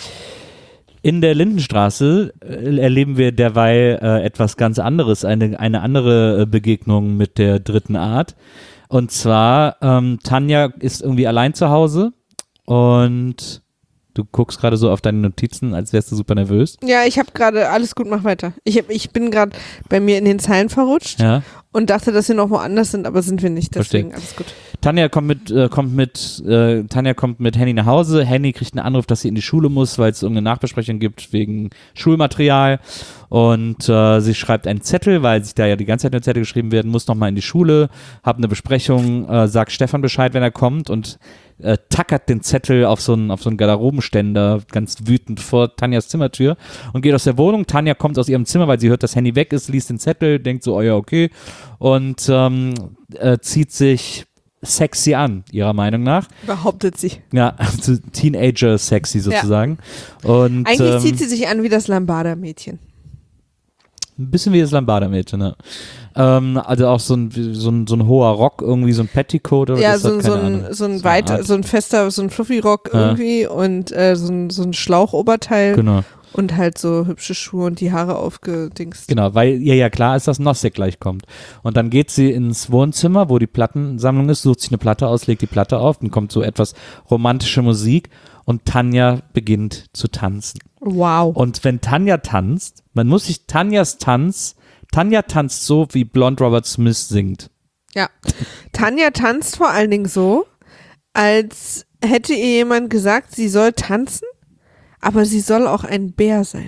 In der Lindenstraße äh, erleben wir derweil äh, etwas ganz anderes, eine, eine andere äh, Begegnung mit der dritten Art. Und zwar, ähm, Tanja ist irgendwie allein zu Hause und du guckst gerade so auf deine Notizen, als wärst du super nervös. Ja, ich habe gerade, alles gut, mach weiter. Ich, hab, ich bin gerade bei mir in den Zeilen verrutscht Ja. und dachte, dass wir noch woanders sind, aber sind wir nicht. Deswegen Verstehe. alles gut. Tanja kommt mit, äh, kommt mit, äh, Tanja kommt mit Henny nach Hause. Henny kriegt einen Anruf, dass sie in die Schule muss, weil es irgendeine Nachbesprechung gibt wegen Schulmaterial. Und äh, sie schreibt einen Zettel, weil sich da ja die ganze Zeit nur Zettel geschrieben werden, muss nochmal in die Schule, hab eine Besprechung, äh, sagt Stefan Bescheid, wenn er kommt und äh, tackert den Zettel auf so einen, auf so einen Garderobenständer ganz wütend vor Tanjas Zimmertür und geht aus der Wohnung. Tanja kommt aus ihrem Zimmer, weil sie hört, dass Henny weg ist, liest den Zettel, denkt so, oh ja, okay, und ähm, äh, zieht sich sexy an, ihrer Meinung nach. Behauptet sie. Ja, also Teenager-sexy sozusagen. Und, Eigentlich ähm, zieht sie sich an wie das Lambada-Mädchen. ein bisschen wie das Lambada-Mädchen, ne? Ähm, also auch so ein, so, ein, so ein hoher Rock, irgendwie so ein Petticoat oder Ja, was ist so, das? so Keine ein, Ahnung. so ein eine weiter, Art. so ein fester, so ein Fluffy-Rock Ja. irgendwie und äh, so ein, so ein Schlauchoberteil Genau, und halt so hübsche Schuhe und die Haare aufgedingst. genau, weil ihr ja klar ist, dass Nossig gleich kommt. Und dann geht sie ins Wohnzimmer, wo die Plattensammlung ist, sucht sich eine Platte aus, legt die Platte auf, dann kommt so etwas romantische Musik und Tanja beginnt zu tanzen. Wow. Und wenn Tanja tanzt, man muss sich Tanjas Tanz, Tanja tanzt so, wie Blond Robert Smith singt. Ja. Tanja tanzt vor allen Dingen so, als hätte ihr jemand gesagt, sie soll tanzen, aber sie soll auch ein Bär sein.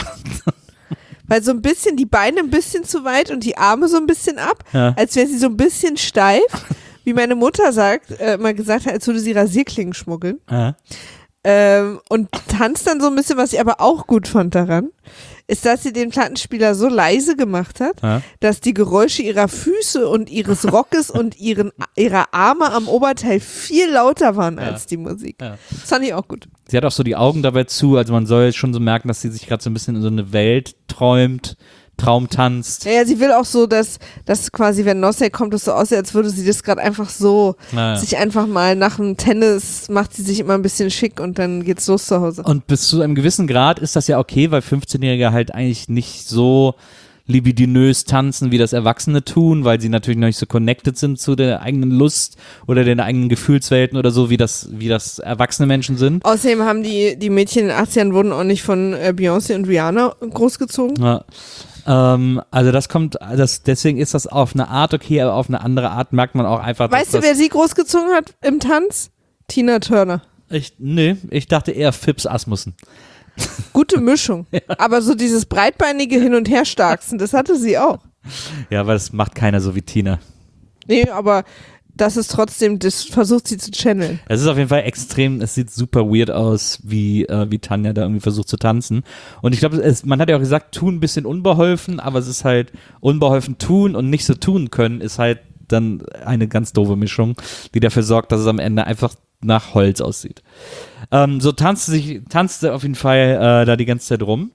Weil so ein bisschen, die Beine ein bisschen zu weit und die Arme so ein bisschen ab, Ja. als wäre sie so ein bisschen steif, wie meine Mutter sagt, äh, mal gesagt hat, als würde sie Rasierklingen schmuggeln. Ja. Ähm, und tanzt dann so ein bisschen, was ich aber auch gut fand daran, ist, dass sie den Plattenspieler so leise gemacht hat, Ja. dass die Geräusche ihrer Füße und ihres Rockes und ihren, ihrer Arme am Oberteil viel lauter waren Ja. als die Musik. Ja. Das fand ich auch gut. Sie hat auch so die Augen dabei zu, also man soll schon so merken, dass sie sich gerade so ein bisschen in so eine Welt träumt, Traum tanzt. Ja, ja, sie will auch so, dass, dass quasi, wenn Nosek kommt, es so aussieht, als würde sie das gerade einfach so Naja. sich einfach mal nach dem Tennis, macht sie sich immer ein bisschen schick und dann geht's los zu Hause. Und bis zu einem gewissen Grad ist das ja okay, weil fünfzehnjährige halt eigentlich nicht so libidinös tanzen, wie das Erwachsene tun, weil sie natürlich noch nicht so connected sind zu der eigenen Lust oder den eigenen Gefühlswelten oder so, wie das, wie das erwachsene Menschen sind. Außerdem haben die, die Mädchen in den achtzigern wurden auch nicht von äh, Beyoncé und Rihanna großgezogen. Ja. Ähm, also das kommt, das, deswegen ist das auf eine Art okay, aber auf eine andere Art merkt man auch einfach, Weißt du, dass wer sie großgezogen hat im Tanz? Tina Turner. ich, nee, ich dachte eher Phipps Asmussen. Gute Mischung. Aber so dieses breitbeinige Hin- und Herstarksen, das hatte sie auch. Ja, aber das macht keiner so wie Tina. Nee, aber das ist trotzdem, das versucht sie zu channeln. Es ist auf jeden Fall extrem, es sieht super weird aus, wie, äh, wie Tanja da irgendwie versucht zu tanzen. Und ich glaube, man hat ja auch gesagt, tun ein bisschen unbeholfen, aber es ist halt unbeholfen tun und nicht so tun können, ist halt dann eine ganz doofe Mischung, die dafür sorgt, dass es am Ende einfach nach Holz aussieht. Ähm, so tanzt sich, tanzt sie auf jeden Fall äh, da die ganze Zeit rum.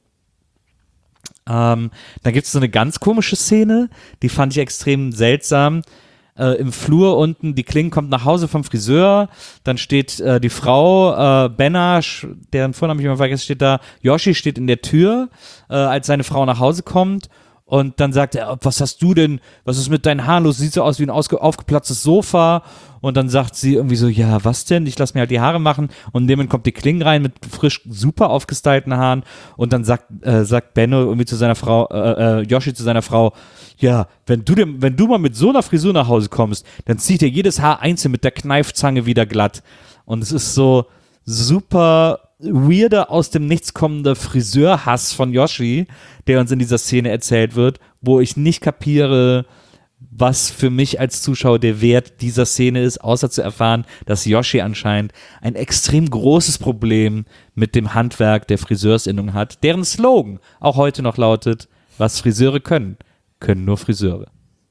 Ähm, dann gibt es so eine ganz komische Szene, die fand ich extrem seltsam. Äh, im Flur unten, die Kling kommt nach Hause vom Friseur, dann steht äh, die Frau, äh, Benna, deren Vornamen ich immer vergessen, steht da, Yoshi steht in der Tür, äh, als seine Frau nach Hause kommt. Und dann sagt er, was hast du denn, was ist mit deinen Haaren los, sieht so aus wie ein ausge- aufgeplatztes Sofa. Und dann sagt sie irgendwie so, ja, was denn, ich lass mir halt die Haare machen. Und neben kommt die Kling rein mit frisch, super aufgestylten Haaren. Und dann sagt, äh, sagt Benno irgendwie zu seiner Frau, äh, äh, Yoshi zu seiner Frau, ja, wenn du, dem, wenn du mal mit so einer Frisur nach Hause kommst, dann zieht dir jedes Haar einzeln mit der Kneifzange wieder glatt. Und es ist so super weirder, aus dem Nichts kommender Friseurhass von Yoshi, der uns in dieser Szene erzählt wird, wo ich nicht kapiere, was für mich als Zuschauer der Wert dieser Szene ist, außer zu erfahren, dass Yoshi anscheinend ein extrem großes Problem mit dem Handwerk der Friseursinnung hat, deren Slogan auch heute noch lautet, was Friseure können, können nur Friseure.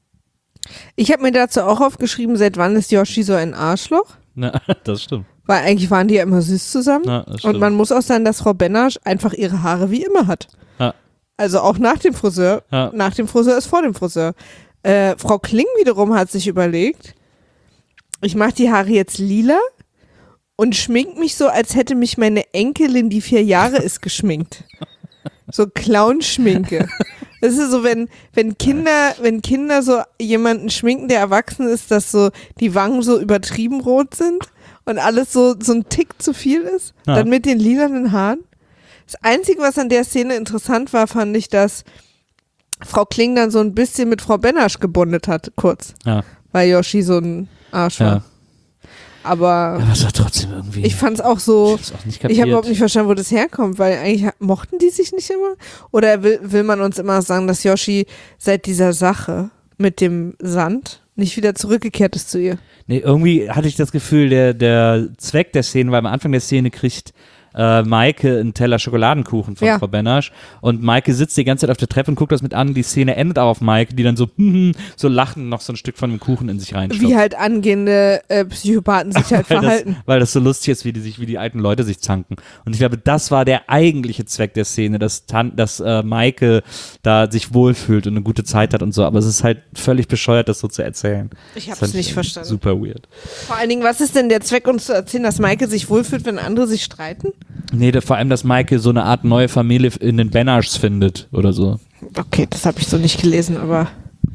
Ich habe mir dazu auch aufgeschrieben, seit wann ist Yoshi so ein Arschloch? Na, das stimmt. Weil eigentlich waren die ja immer süß zusammen. Na, das stimmt. Und man muss auch sagen, dass Frau Benasch einfach ihre Haare wie immer hat. Ja. Also auch nach dem Friseur. Ja. Nach dem Friseur ist vor dem Friseur. Äh, Frau Kling wiederum hat sich überlegt, ich mache die Haare jetzt lila und schmink mich so, als hätte mich meine Enkelin, die vier Jahre ist, geschminkt. So Clown-Schminke. Das ist so, wenn, wenn Kinder, wenn Kinder so jemanden schminken, der erwachsen ist, dass so die Wangen so übertrieben rot sind und alles so, so ein Tick zu viel ist, Ja. dann mit den lilanen Haaren. Das Einzige, was an der Szene interessant war, fand ich, dass Frau Kling dann so ein bisschen mit Frau Benasch gebundet hat, kurz. Ja. Weil Yoshi so ein Arsch war. Ja. Aber Aber es war trotzdem irgendwie. ich fand es auch so, Ich hab's auch nicht ich kapiert. habe überhaupt nicht verstanden, wo das herkommt, weil eigentlich ha- mochten die sich nicht immer. Oder will, will man uns immer sagen, dass Yoshi seit dieser Sache mit dem Sand nicht wieder zurückgekehrt ist zu ihr? Nee, irgendwie hatte ich das Gefühl, der, der Zweck der Szene, weil am Anfang der Szene kriegt äh, Maike einen Teller Schokoladenkuchen von Ja. Frau Benasch und Maike sitzt die ganze Zeit auf der Treppe und guckt das mit an. Die Szene endet auch auf Maike, die dann so, so lachen, noch so ein Stück von dem Kuchen in sich reinstopft. Wie halt angehende äh, Psychopathen sich halt weil, das, verhalten. weil das so lustig ist, wie die sich, wie die alten Leute sich zanken. Und ich glaube, das war der eigentliche Zweck der Szene, dass, Tan dass äh, Maike da sich wohlfühlt und eine gute Zeit hat und so. Aber es ist halt völlig bescheuert, das so zu erzählen. Ich Das hab's fand nicht ich verstanden. Super weird. Vor allen Dingen, was ist denn der Zweck, uns zu erzählen, dass Maike sich wohlfühlt, wenn andere sich streiten? Nee, da, vor allem, dass Maike so eine Art neue Familie in den Benaschs findet oder so. Okay, das habe ich so nicht gelesen, aber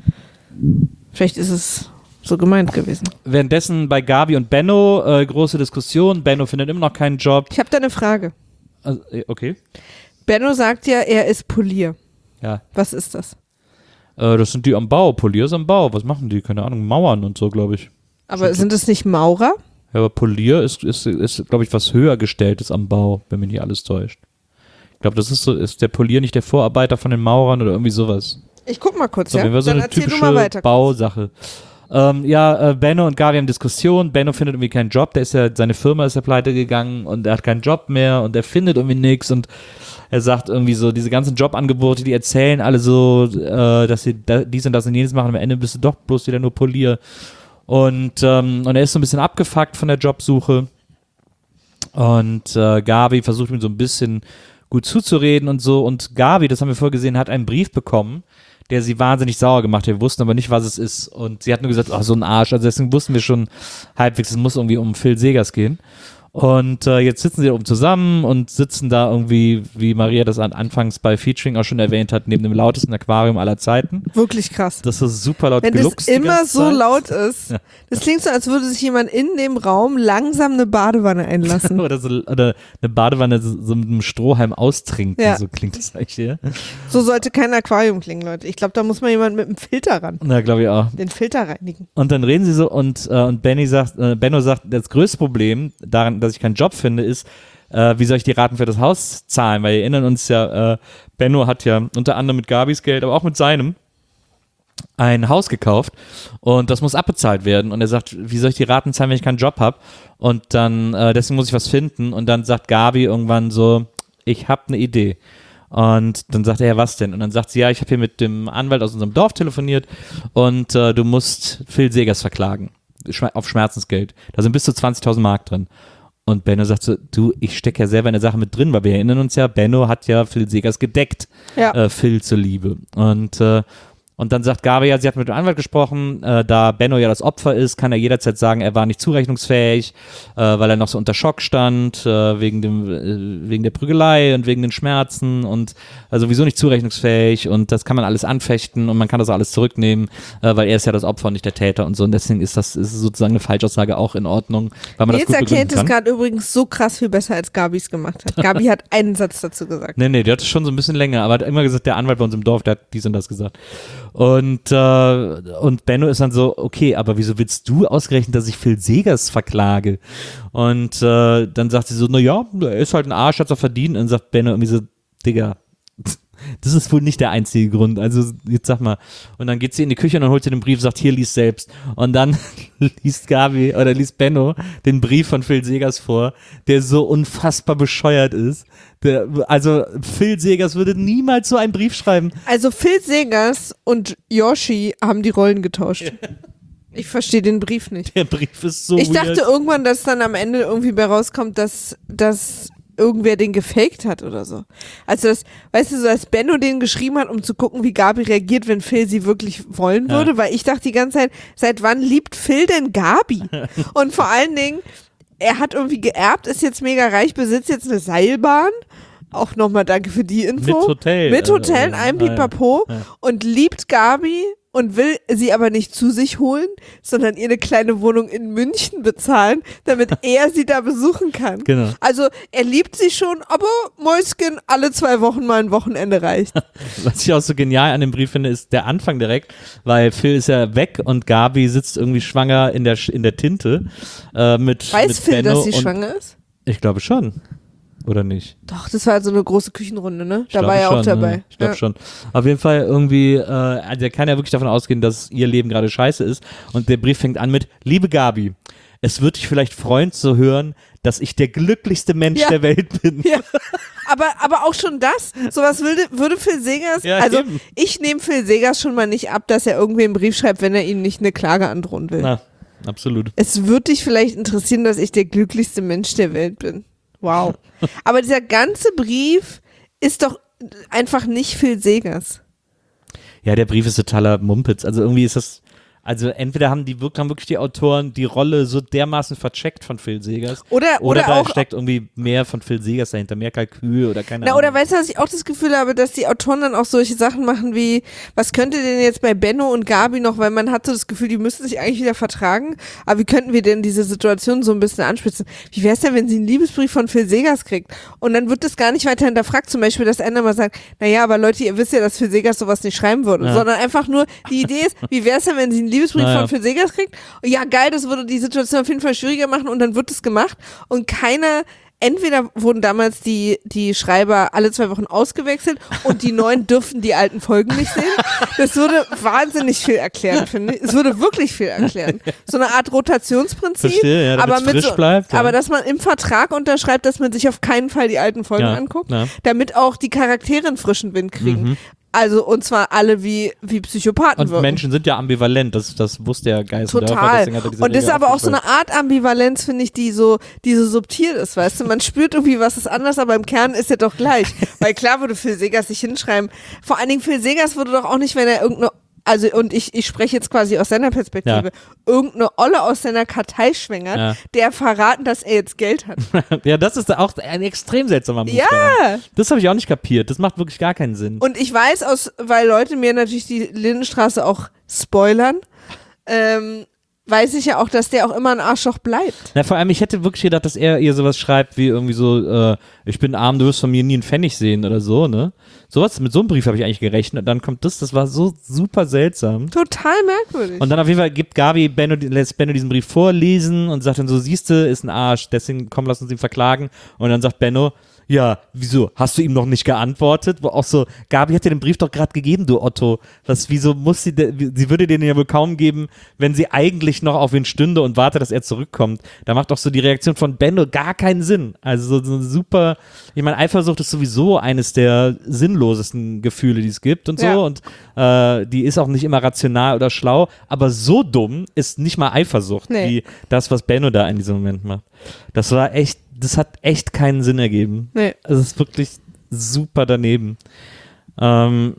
vielleicht ist es so gemeint gewesen. Währenddessen bei Gabi und Benno äh, große Diskussion. Benno findet immer noch keinen Job. Ich habe da eine Frage. Also, äh, okay. Benno sagt ja, er ist Polier. Ja. Was ist das? Äh, das sind die am Bau. Polier ist am Bau. Was machen die? Keine Ahnung. Mauern und so, glaube ich. Aber sind es nicht Maurer? Ja, aber Polier ist, ist, ist glaube ich, was höher gestelltes am Bau, wenn mich nicht alles täuscht. Ich glaube, das ist so, ist der Polier nicht der Vorarbeiter von den Maurern oder irgendwie sowas. Ich guck mal kurz, So, ja? ja? so Dann eine erzähl du typische mal weiter. Bausache. Ähm, ja, äh, Benno und Gabi haben Diskussion. Benno findet irgendwie keinen Job. Der ist ja, seine Firma ist ja pleite gegangen und er hat keinen Job mehr und er findet irgendwie nichts und er sagt irgendwie so, diese ganzen Jobangebote, die erzählen alle so, äh, dass sie da, dies und das und jenes machen. Am Ende bist du doch bloß wieder nur Polier. Und, ähm, und er ist so ein bisschen abgefuckt von der Jobsuche. Und äh, Gabi versucht ihm so ein bisschen gut zuzureden und so. Und Gabi, das haben wir vorher gesehen, hat einen Brief bekommen, der sie wahnsinnig sauer gemacht hat. Wir wussten aber nicht, was es ist. Und sie hat nur gesagt, ach, so ein Arsch. Also deswegen wussten wir schon halbwegs, es muss irgendwie um Phil Segers gehen. Und äh, jetzt sitzen sie da oben zusammen und sitzen da irgendwie, wie Maria das an, anfangs bei Featuring auch schon erwähnt hat, neben dem lautesten Aquarium aller Zeiten. Wirklich krass. Das ist super laut Wenn geluchst. das immer so Zeit. laut ist. Ja. Das klingt so, als würde sich jemand in dem Raum langsam eine Badewanne einlassen. oder, so, oder eine Badewanne so, so mit einem Strohhalm austrinken, Ja. so klingt das eigentlich hier. So sollte kein Aquarium klingen, Leute. Ich glaube, da muss man jemand mit einem Filter ran. Na, glaube ich auch. Den Filter reinigen. Und dann reden sie so und, äh, und Benny sagt, äh, Benno sagt, das größte Problem daran, dass ich keinen Job finde, ist, äh, wie soll ich die Raten für das Haus zahlen? Weil wir erinnern uns ja, äh, Benno hat ja unter anderem mit Gabis Geld, aber auch mit seinem ein Haus gekauft und das muss abbezahlt werden. Und er sagt, wie soll ich die Raten zahlen, wenn ich keinen Job habe? Und dann, äh, deswegen muss ich was finden. Und dann sagt Gabi irgendwann so, ich habe eine Idee. Und dann sagt er, ja, was denn? Und dann sagt sie, ja, ich habe hier mit dem Anwalt aus unserem Dorf telefoniert und äh, du musst Phil Segers verklagen. Auf Schmerzensgeld. Da sind bis zu zwanzigtausend Mark drin. Und Benno sagt so, du, ich stecke ja selber in der Sache mit drin, weil wir erinnern uns ja, Benno hat ja Phil Segers gedeckt, Ja. äh, Phil zuliebe. Und äh, Und dann sagt Gabi, ja, sie hat mit dem Anwalt gesprochen, äh, da Benno ja das Opfer ist, kann er jederzeit sagen, er war nicht zurechnungsfähig, äh, weil er noch so unter Schock stand, äh, wegen dem, äh, wegen der Prügelei und wegen den Schmerzen und äh, sowieso nicht zurechnungsfähig und das kann man alles anfechten und man kann das alles zurücknehmen, äh, weil er ist ja das Opfer und nicht der Täter und so und deswegen ist das ist sozusagen eine Falschaussage auch in Ordnung, weil man Jetzt das gut erklärt begründen es kann. gerade übrigens so krass viel besser, als Gabi es gemacht hat. Gabi hat einen Satz dazu gesagt. Nee, nee, der hat es schon so ein bisschen länger, aber hat immer gesagt, der Anwalt bei uns im Dorf, der hat dies und das gesagt. Und, äh, und Benno ist dann so, okay, aber wieso willst du ausgerechnet, dass ich Phil Segers verklage? Und äh, dann sagt sie so, naja, er ist halt ein Arsch, hat's auch verdient. Und dann sagt Benno irgendwie so, Digga, das ist wohl nicht der einzige Grund. Also jetzt sag mal. Und dann geht sie in die Küche und dann holt sie den Brief und sagt, hier, lies selbst. Und dann liest Gabi oder liest Benno den Brief von Phil Segers vor, der so unfassbar bescheuert ist. Der, also Phil Segers würde niemals so einen Brief schreiben. Also Phil Segers und Yoshi haben die Rollen getauscht. Ich verstehe den Brief nicht. Der Brief ist so Ich weird. dachte irgendwann, dass dann am Ende irgendwie bei rauskommt, dass, dass irgendwer den gefaked hat oder so. Also das, weißt du, so als Benno den geschrieben hat, um zu gucken, wie Gabi reagiert, wenn Phil sie wirklich wollen würde, Ja. weil ich dachte die ganze Zeit, seit wann liebt Phil denn Gabi? Und vor allen Dingen, er hat irgendwie geerbt, ist jetzt mega reich, besitzt jetzt eine Seilbahn. Auch nochmal danke für die Info. Mit Hotel. Mit Hotel, in äh, einem äh, Pipapo ja. und liebt Gabi und will sie aber nicht zu sich holen, sondern ihr eine kleine Wohnung in München bezahlen, damit er sie da besuchen kann. Genau. Also er liebt sie schon, aber Mäuschen, alle zwei Wochen mal ein Wochenende reicht. Was ich auch so genial an dem Brief finde, ist der Anfang direkt, weil Phil ist ja weg und Gabi sitzt irgendwie schwanger in der, Sch- in der Tinte äh, mit, Weiß mit Phil, Benno dass sie und schwanger ist? Ich glaube schon. Oder nicht? Doch, das war so eine große Küchenrunde, ne? Ich Da glaube war er schon, auch dabei. Ne? Ich glaube Ja. schon. Auf jeden Fall irgendwie, äh, also er kann ja wirklich davon ausgehen, dass ihr Leben gerade scheiße ist. Und der Brief fängt an mit, liebe Gabi, es wird dich vielleicht freuen zu hören, dass ich der glücklichste Mensch Ja. der Welt bin. Ja. Aber, aber auch schon das, sowas würde, würde Phil Segers, Ja, also eben. ich nehme Phil Segers schon mal nicht ab, dass er irgendwie einen Brief schreibt, wenn er ihnen nicht eine Klage androhen will. Na, absolut. Es würde dich vielleicht interessieren, dass ich der glücklichste Mensch der Welt bin. Wow. Aber dieser ganze Brief ist doch einfach nicht Phil Segers. Ja, der Brief ist totaler Mumpitz. Also irgendwie ist das, also entweder haben die wirklich, haben wirklich die Autoren die Rolle so dermaßen vercheckt von Phil Segers. Oder, Oder, oder, da auch, steckt irgendwie mehr von Phil Segers dahinter, mehr Kalkül oder keine na, Ahnung. oder weißt du, dass ich auch das Gefühl habe, dass die Autoren dann auch solche Sachen machen wie, was könnte denn jetzt bei Benno und Gabi noch, weil man hat so das Gefühl, die müssten sich eigentlich wieder vertragen, aber wie könnten wir denn diese Situation so ein bisschen anspitzen? Wie wäre es denn, wenn sie einen Liebesbrief von Phil Segers kriegt? Und dann wird das gar nicht weiter hinterfragt, zum Beispiel, dass einer mal sagt, naja, aber Leute, ihr wisst ja, dass Phil Segers sowas nicht schreiben würde, Ja. sondern einfach nur, die Idee ist, wie wäre es denn, wenn sie einen Liebesbrief Naja. von Phil Segers kriegt? Und ja, geil, das würde die Situation auf jeden Fall schwieriger machen und dann wird es gemacht und keiner, entweder wurden damals die, die Schreiber alle zwei Wochen ausgewechselt und die neuen dürfen die alten Folgen nicht sehen. Das würde wahnsinnig viel erklären, finde ich. Es würde wirklich viel erklären. So eine Art Rotationsprinzip, Verstehe, ja, damit's aber, mit frisch so, bleibt, ja. aber dass man im Vertrag unterschreibt, dass man sich auf keinen Fall die alten Folgen Ja, anguckt, ja. damit auch die Charaktere einen frischen Wind kriegen. Mhm. Also, und zwar alle wie, wie Psychopathen Und wirken. Menschen sind ja ambivalent, das, das wusste ja Geisendörfer. Total. deswegen hat er diese Und das ist Regel aber auch so aufgestellt. eine Art Ambivalenz, finde ich, die so, die so subtil ist, weißt du? Man spürt irgendwie, was ist anders, aber im Kern ist er doch gleich. Weil klar würde Phil Segers sich hinschreiben. Vor allen Dingen Phil Segers würde doch auch nicht, wenn er irgendeine, also und ich, ich spreche jetzt quasi aus seiner Perspektive, Ja. irgendeine Olle aus seiner Kartei schwängert, Ja. der verraten, dass er jetzt Geld hat. Ja, das ist auch ein extrem seltsamer Move. Ja. daran. Das habe ich auch nicht kapiert. Das macht wirklich gar keinen Sinn. Und ich weiß aus, weil Leute mir natürlich die Lindenstraße auch spoilern, ähm, weiß ich ja auch, dass der auch immer ein Arschloch bleibt. Na, vor allem, ich hätte wirklich gedacht, dass er ihr sowas schreibt wie irgendwie so, äh, ich bin arm, du wirst von mir nie einen Pfennig sehen oder so, ne? Sowas, mit so einem Brief habe ich eigentlich gerechnet. Und dann kommt das, das war so super seltsam. Total merkwürdig. Und dann auf jeden Fall gibt Gabi Benno, lässt Benno diesen Brief vorlesen und sagt dann so, siehste, ist ein Arsch, deswegen komm, lass uns ihn verklagen. Und dann sagt Benno, ja, wieso, hast du ihm noch nicht geantwortet? Wo auch so, Gabi hat dir den Brief doch gerade gegeben, du Otto. Was, wieso muss sie, de, sie würde den ja wohl kaum geben, wenn sie eigentlich noch auf ihn stünde und warte, dass er zurückkommt. Da macht doch so die Reaktion von Benno gar keinen Sinn. Also so, so super, ich meine, Eifersucht ist sowieso eines der sinnlosesten Gefühle, die es gibt und so. Ja. Und äh, die ist auch nicht immer rational oder schlau, aber so dumm ist nicht mal Eifersucht, Nee. wie das, was Benno da in diesem Moment macht. Das war echt, das hat echt keinen Sinn ergeben. Nee. Es ist wirklich super daneben. Ähm,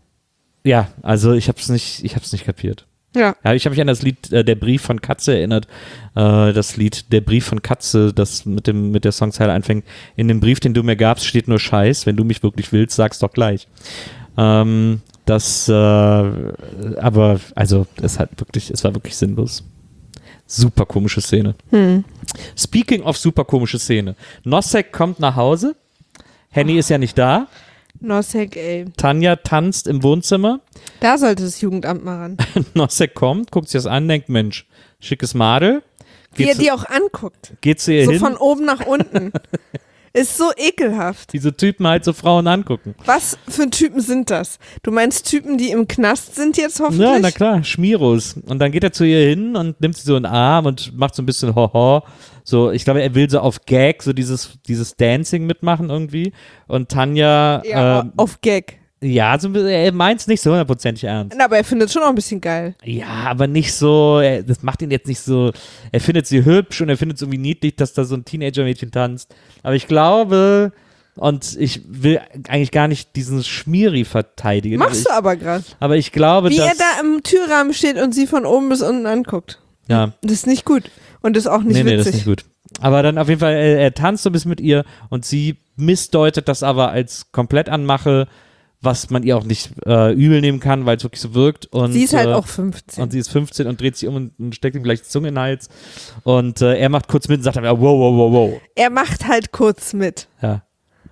ja, also ich hab's nicht, ich hab's nicht kapiert. Ja. Ja, ich habe mich an das Lied äh, Der Brief von Katze erinnert. Äh, das Lied Der Brief von Katze, das mit dem mit der Songzeile anfängt. In dem Brief, den du mir gabst, steht nur Scheiß. Wenn du mich wirklich willst, sag's doch gleich. Ähm, das, äh, aber also es hat wirklich, es war wirklich sinnlos. Super komische Szene. Hm. Speaking of super komische Szene. Nosek kommt nach Hause. Henny ist ja nicht da. Nosek, ey. Tanja tanzt im Wohnzimmer. Da sollte das Jugendamt mal ran. Nosek kommt, guckt sich das an, denkt, Mensch, schickes Madel. Wie Geht er zu, die auch anguckt. geht zu ihr So hin, von oben nach unten. Ist so ekelhaft. diese Typen halt so Frauen angucken. Was für Typen sind das? Du meinst Typen, die im Knast sind jetzt hoffentlich? Ja, na klar, Schmieros. Und dann geht er zu ihr hin und nimmt sie so in den Arm und macht so ein bisschen Hoho. So, ich glaube, er will so auf Gag so dieses, dieses Dancing mitmachen irgendwie. Und Tanja, Ja, ähm, auf Gag. ja, so, ein bisschen- er meint es nicht so hundertprozentig ernst. Na, aber er findet es schon auch ein bisschen geil. Ja, aber nicht so, er, das macht ihn jetzt nicht so, er findet sie hübsch und er findet es irgendwie niedlich, dass da so ein Teenager-Mädchen tanzt. Aber ich glaube, und ich will eigentlich gar nicht diesen Schmieri verteidigen. Machst ich, du aber gerade. aber ich glaube, Wie dass, er da im Türrahmen steht und sie von oben bis unten anguckt. ja, Das ist nicht gut. Und das ist auch nicht nee, nee, das ist witzig. nicht gut. Aber dann auf jeden Fall, er, er tanzt so ein bisschen mit ihr und sie missdeutet das aber als komplett Anmache, was man ihr auch nicht äh, übel nehmen kann, weil es wirklich so wirkt. Und, Sie ist halt äh, auch fünfzehn. Und sie ist fünfzehn und dreht sich um und, und steckt ihm gleich die Zunge in den Hals. Und äh, er macht kurz mit und sagt dann, wow, wow, wow, wow. Er macht halt kurz mit. Ja,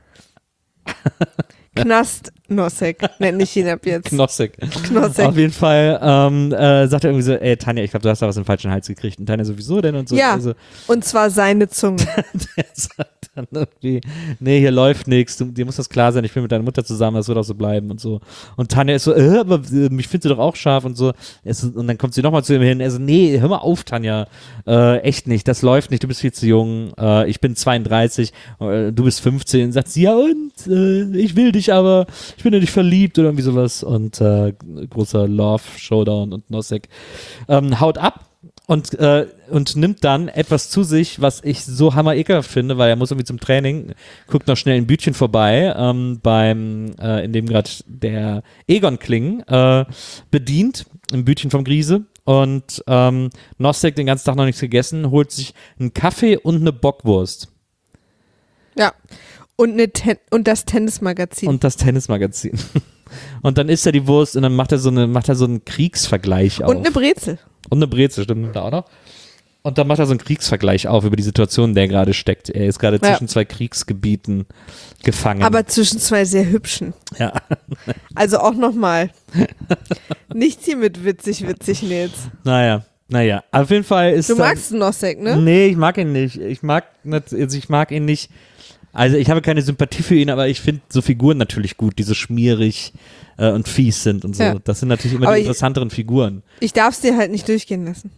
Knast Nosek, nenne ich ihn ab jetzt. Knossig. Knossek. Auf jeden Fall ähm, äh, sagt er irgendwie so, ey Tanja, ich glaube, du hast da was in den falschen Hals gekriegt. Und Tanja, sowieso denn? Und so. Ja, Also, und zwar seine Zunge. der sagt dann irgendwie, nee, hier läuft nichts, dir muss das klar sein, ich bin mit deiner Mutter zusammen, das wird auch so bleiben und so. Und Tanja ist so, äh, aber äh, mich findest du doch auch scharf und so. Es, und dann kommt sie nochmal zu ihm hin, er so, nee, hör mal auf, Tanja, äh, echt nicht, das läuft nicht, du bist viel zu jung, äh, ich bin zweiunddreißig, äh, du bist fünfzehn. Sagt sie, ja und, äh, ich will dich, aber ich bin in dich verliebt oder irgendwie sowas. Und äh, großer Love-Showdown und Nosek ähm, haut ab. Und, äh, und nimmt dann etwas zu sich, was ich so hammer ekelhaft finde, weil er muss irgendwie zum Training, guckt noch schnell ein Bütchen vorbei, ähm, beim, äh, in dem gerade der Egon Kling äh, bedient, ein Bütchen vom Griese. Und ähm, Nosek den ganzen Tag noch nichts gegessen, holt sich einen Kaffee und eine Bockwurst. Ja. Und, eine Ten und das Tennismagazin. Und das Tennismagazin. Und dann isst er die Wurst und dann macht er so, eine, macht er so einen Kriegsvergleich auf. Und eine Brezel. Und eine Brezel, stimmt, nimmt er auch noch. Und dann macht er so einen Kriegsvergleich auf über die Situation, in der er gerade steckt. Er ist gerade Ja. zwischen zwei Kriegsgebieten gefangen. Aber zwischen zwei sehr hübschen. ja. Also auch nochmal. Nichts hier mit witzig, witzig, Nils. Naja, naja. Auf jeden Fall ist Du dann- magst Nosek, ne? Nee, ich mag ihn nicht. Ich mag, nicht, also ich mag ihn nicht. Also ich habe keine Sympathie für ihn, aber ich finde so Figuren natürlich gut, die so schmierig äh, und fies sind und so. Ja. Das sind natürlich immer Aber die ich- interessanteren Figuren. Ich darf es dir halt nicht durchgehen lassen.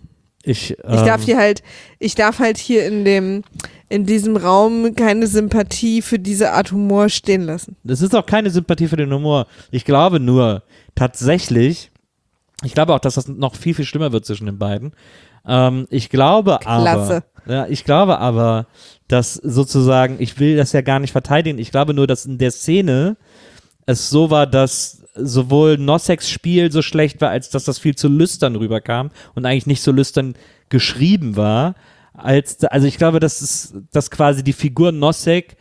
Ich, ähm, Ich darf hier halt, ich darf halt hier in dem, in diesem Raum keine Sympathie für diese Art Humor stehen lassen. Das ist auch keine Sympathie für den Humor. Ich glaube nur, tatsächlich, ich glaube auch, dass das noch viel, viel schlimmer wird zwischen den beiden. Ähm, ich glaube Klasse. aber, ja, ich glaube aber, dass sozusagen, ich will das ja gar nicht verteidigen, ich glaube nur, dass in der Szene es so war, dass sowohl Nosseks Spiel so schlecht war, als dass das viel zu lüstern rüberkam und eigentlich nicht so lüstern geschrieben war, als, also ich glaube, dass es, dass quasi die Figur Nossek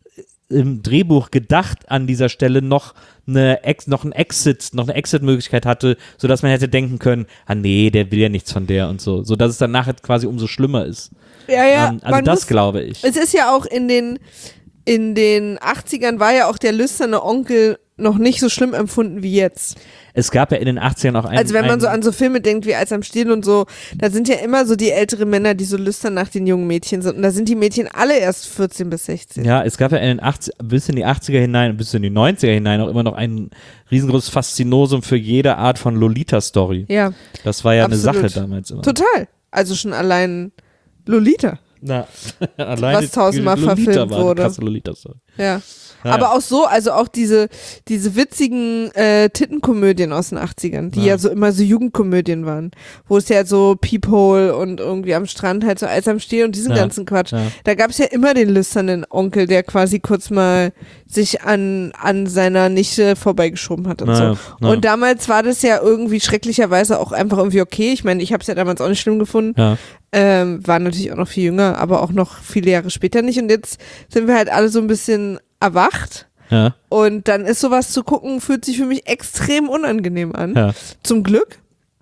im Drehbuch gedacht an dieser Stelle noch eine Ex, noch ein Exit, noch eine Exit-Möglichkeit hatte, sodass man hätte denken können, ah nee, der will ja nichts von der und so, sodass es dann nachher quasi umso schlimmer ist. Ja, ja. Ähm, also man das muss, glaube ich. Es ist ja auch in den, in den achtzigern war ja auch der lüsterne Onkel noch nicht so schlimm empfunden wie jetzt. Es gab ja in den achtzigern auch einen. Also wenn man einen, so an so Filme denkt wie Eis am Stiel und so, da sind ja immer so die älteren Männer, die so lüstern nach den jungen Mädchen sind. Und da sind die Mädchen alle erst vierzehn bis sechzehn. Ja, es gab ja in den achtzigern, bis in die achtziger hinein, bis in die neunziger hinein auch immer noch ein riesengroßes Faszinosum für jede Art von Lolita-Story. Ja. Das war ja Absolut. eine Sache damals immer. Total. Also schon allein Lolita. Na, allein Was tausendmal Lolita verfilmt war eine wurde. krasse Lolita-Story. Ja. Ja. Aber auch so, also auch diese, diese witzigen äh, Tittenkomödien aus den achtzigern, die ja. Ja. so immer so Jugendkomödien waren, wo es ja so Peephole und irgendwie am Strand halt so Eis am Stiel und diesen Ja. ganzen Quatsch. Ja. Da gab es ja immer den lüsternen Onkel, der quasi kurz mal sich an, an seiner Nichte vorbeigeschoben hat und Na so. ja, na. Und damals war das ja irgendwie schrecklicherweise auch einfach irgendwie okay. Ich meine, ich habe es ja damals auch nicht schlimm gefunden. Ja. Ähm, war natürlich auch noch viel jünger, aber auch noch viele Jahre später nicht. Und jetzt sind wir halt alle so ein bisschen erwacht. Ja. Und dann ist sowas zu gucken, fühlt sich für mich extrem unangenehm an. Ja. Zum Glück.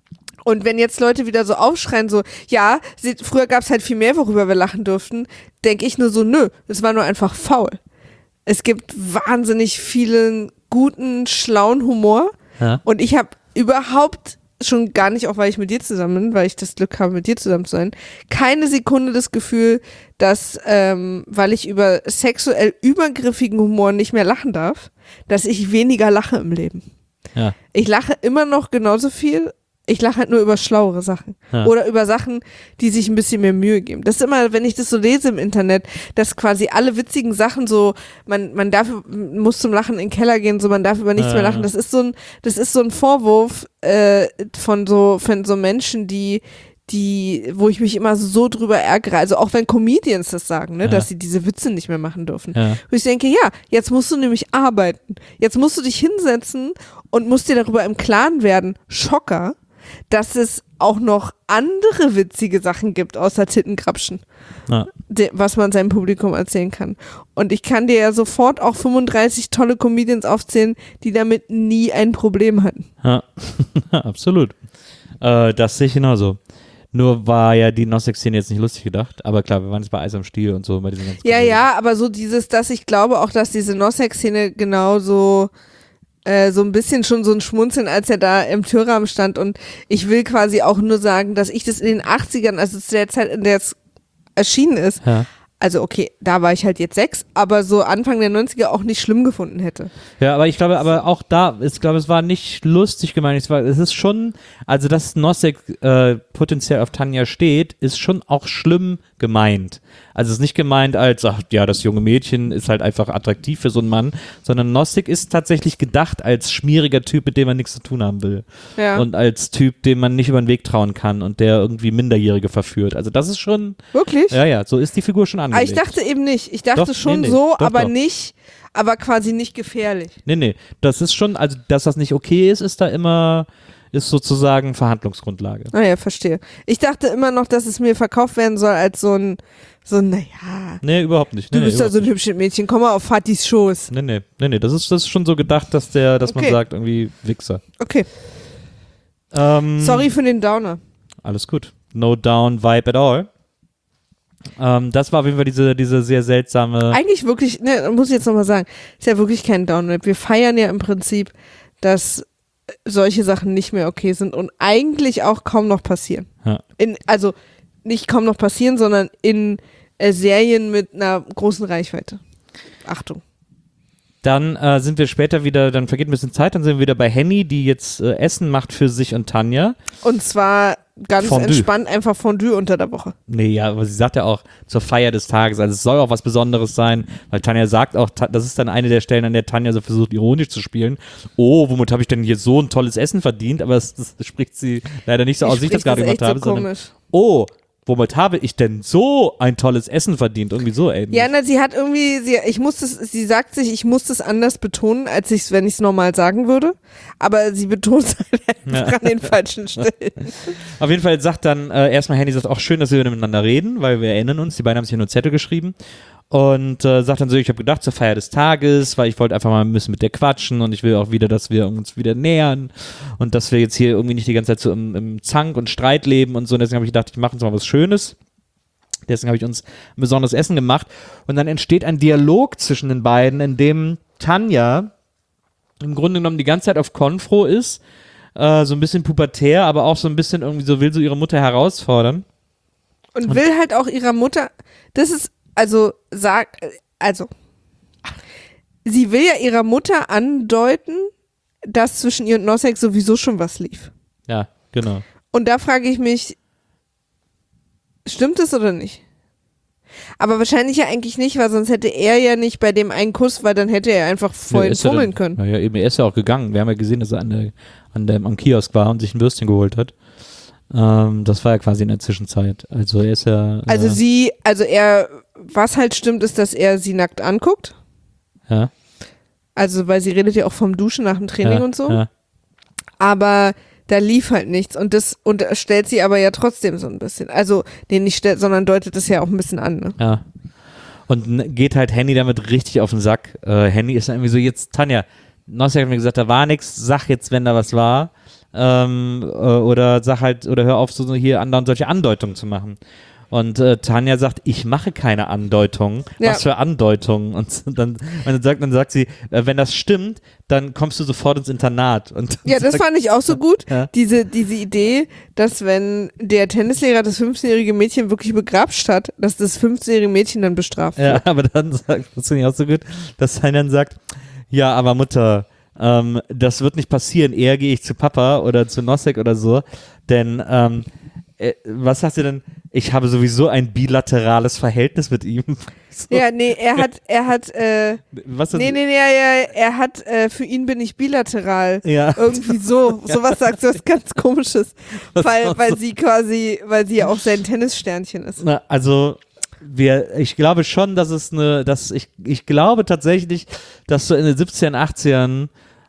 Und wenn jetzt Leute wieder so aufschreien, so, ja, sie, früher gab es halt viel mehr, worüber wir lachen durften, denke ich nur so, nö, es war nur einfach faul. Es gibt wahnsinnig vielen guten, schlauen Humor. Ja. Und ich habe überhaupt schon gar nicht, auch weil ich mit dir zusammen bin, weil ich das Glück habe, mit dir zusammen zu sein, keine Sekunde das Gefühl, dass, ähm, weil ich über sexuell übergriffigen Humor nicht mehr lachen darf, dass ich weniger lache im Leben. Ja. Ich lache immer noch genauso viel, ich lache halt nur über schlauere Sachen. Ja. Oder über Sachen, die sich ein bisschen mehr Mühe geben. Das ist immer, wenn ich das so lese im Internet, dass quasi alle witzigen Sachen so, man, man darf, muss zum Lachen in den Keller gehen, so, man darf über nichts Ja. mehr lachen. Das ist so ein, das ist so ein Vorwurf, äh, von so, von so Menschen, die, die, wo ich mich immer so drüber ärgere. Also auch wenn Comedians das sagen, ne, Ja. dass sie diese Witze nicht mehr machen dürfen. Ja. Wo ich denke, ja, jetzt musst du nämlich arbeiten. Jetzt musst du dich hinsetzen und musst dir darüber im Klaren werden, Schocker, dass es auch noch andere witzige Sachen gibt, außer Tittenkrapschen, Ja. de- was man seinem Publikum erzählen kann. Und ich kann dir ja sofort auch fünfunddreißig tolle Comedians aufzählen, die damit nie ein Problem hatten. Ja. Absolut. Äh, das sehe ich genauso. Nur war ja die Nossek-Szene jetzt nicht lustig gedacht, aber klar, wir waren jetzt bei Eis am Stiel und so. Bei diesen ganzen Ja, Komödien. ja, aber so dieses, dass ich glaube auch, dass diese Nossek-Szene genauso äh, so ein bisschen schon so ein Schmunzeln, als er da im Türrahmen stand. Und ich will quasi auch nur sagen, dass ich das in den achtzigern, also zu der Zeit, in der es erschienen ist, Ja. also okay, da war ich halt jetzt sechs, aber so Anfang der neunziger auch nicht schlimm gefunden hätte. Ja, aber ich glaube, aber auch da, ich glaube, es war nicht lustig gemeint. Es war, es ist schon, also dass Nossek äh, potenziell auf Tanja steht, ist schon auch schlimm gemeint. Also es ist nicht gemeint als, ach ja, das junge Mädchen ist halt einfach attraktiv für so einen Mann, sondern Nossek ist tatsächlich gedacht als schmieriger Typ, mit dem man nichts zu tun haben will. Ja. Und als Typ, dem man nicht über den Weg trauen kann und der irgendwie Minderjährige verführt. Also das ist schon, Wirklich? ja, ja, so ist die Figur schon Ah, angelegt. ich dachte eben nicht. Ich dachte Doch, schon nee, nee. so, Doch, aber doch. nicht, aber quasi nicht gefährlich. Nee, nee, das ist schon, also dass das nicht okay ist, ist da immer, ist sozusagen Verhandlungsgrundlage. Ah ja, verstehe. Ich dachte immer noch, dass es mir verkauft werden soll als so ein, so ein, naja, Nee, überhaupt nicht. Nee, du nee, bist doch überhaupt so ein hübsches Mädchen, komm mal auf Fatis Schoß. Nee, nee, nee, nee, das ist, das ist schon so gedacht, dass der, dass man Okay. sagt, irgendwie Wichser. Okay, Ähm, sorry für den Downer. Alles gut. No down vibe at all. Ähm, das war auf jeden Fall diese, diese sehr seltsame. Eigentlich wirklich, ne, muss ich jetzt nochmal sagen, ist ja wirklich kein Downer. Wir feiern ja im Prinzip, dass solche Sachen nicht mehr okay sind und eigentlich auch kaum noch passieren. Ja. In, also nicht kaum noch passieren, sondern in äh, Serien mit einer großen Reichweite. Achtung. Dann äh, sind wir später wieder, dann vergeht ein bisschen Zeit, dann sind wir wieder bei Henny, die jetzt äh, Essen macht für sich und Tanja. Und zwar ganz Fondue. entspannt einfach Fondue unter der Woche. Nee, ja, aber sie sagt ja auch zur Feier des Tages, also es soll auch was Besonderes sein, weil Tanja sagt auch, Ta- das ist dann eine der Stellen, an der Tanja so versucht, ironisch zu spielen. Oh, womit habe ich denn hier so ein tolles Essen verdient? Aber das, das spricht sie leider nicht so aus, wie ich das gerade gemacht habe, so sondern komisch. oh, womit habe ich denn so ein tolles Essen verdient? Irgendwie so, ey. Ja, na, sie hat irgendwie, sie, ich muss das, sie sagt sich, ich muss das anders betonen, als ich wenn ich es normal sagen würde. Aber sie betont es halt einfach Ja. an den falschen Stellen. Auf jeden Fall sagt dann äh, erstmal Henny, sagt auch schön, dass wir miteinander reden, weil wir erinnern uns, die beiden haben sich ja nur Zettel geschrieben. Und äh, sagt dann so, ich habe gedacht zur Feier des Tages, weil ich wollte einfach mal ein bisschen mit dir quatschen und ich will auch wieder, dass wir uns wieder nähern und dass wir jetzt hier irgendwie nicht die ganze Zeit so im, im Zank und Streit leben und so. Und deswegen habe ich gedacht, ich mache uns mal was Schönes. Deswegen habe ich uns ein besonderes Essen gemacht. Und dann entsteht ein Dialog zwischen den beiden, in dem Tanja im Grunde genommen die ganze Zeit auf Konfro ist, äh, so ein bisschen pubertär, aber auch so ein bisschen irgendwie so will so ihre Mutter herausfordern. Und will halt auch ihrer Mutter, das ist, also, sag, also, sie will ja ihrer Mutter andeuten, dass zwischen ihr und Nosek sowieso schon was lief. Ja, genau. Und da frage ich mich, stimmt es oder nicht? Aber wahrscheinlich ja eigentlich nicht, weil sonst hätte er ja nicht bei dem einen Kuss, weil dann hätte er einfach vorhin ist er fummeln dann, können. Ja, ja, eben, er ist ja auch gegangen. Wir haben ja gesehen, dass er an der, an dem, am Kiosk war und sich ein Würstchen geholt hat. Ähm, das war ja quasi in der Zwischenzeit. Also er ist ja. Äh, Also sie, also er, was halt stimmt, ist, dass er sie nackt anguckt. ja, Also, weil sie redet ja auch vom Duschen nach dem Training ja, und so. Ja. Aber da lief halt nichts und das unterstellt sie aber ja trotzdem so ein bisschen. Also, nee, nicht stellt, sondern deutet das ja auch ein bisschen an, ne? Ja. Und n- geht halt Henny damit richtig auf den Sack. Äh, Henny ist dann irgendwie so, jetzt, Tanja, Nossi hat mir gesagt, da war nichts, sag jetzt, wenn da was war. Ähm, äh, oder sag halt, oder hör auf, so hier andauernd solche Andeutungen zu machen. Und äh, Tanja sagt, ich mache keine Andeutungen. Ja. Was für Andeutungen? Und dann, und dann, sagt, dann sagt sie, äh, wenn das stimmt, dann kommst du sofort ins Internat. Und dann Ja, das sagt, fand ich auch so gut, Ja. diese, diese Idee, dass wenn der Tennislehrer das fünfzehnjährige Mädchen wirklich begrapscht hat, dass das fünfzehnjährige Mädchen dann bestraft Ja, wird. aber dann sagt, das finde ich auch so gut, dass Tanja dann sagt, ja, aber Mutter, ähm, das wird nicht passieren, eher gehe ich zu Papa oder zu Nosek oder so, denn ähm, äh, was sagt sie denn? Ich habe sowieso ein bilaterales Verhältnis mit ihm. So. Ja, nee, er hat, er hat, äh, Was hat nee, sie- nee, nee, ja, er hat, äh, für ihn bin ich bilateral. Ja. Irgendwie so, sowas sagt sie, was ganz Komisches. Das Weil, war weil so- sie quasi, weil sie ja auch sein Tennissternchen ist. Na, also wir, ich glaube schon, dass es eine, dass ich, ich glaube tatsächlich, dass so in den siebzigern, achtzigern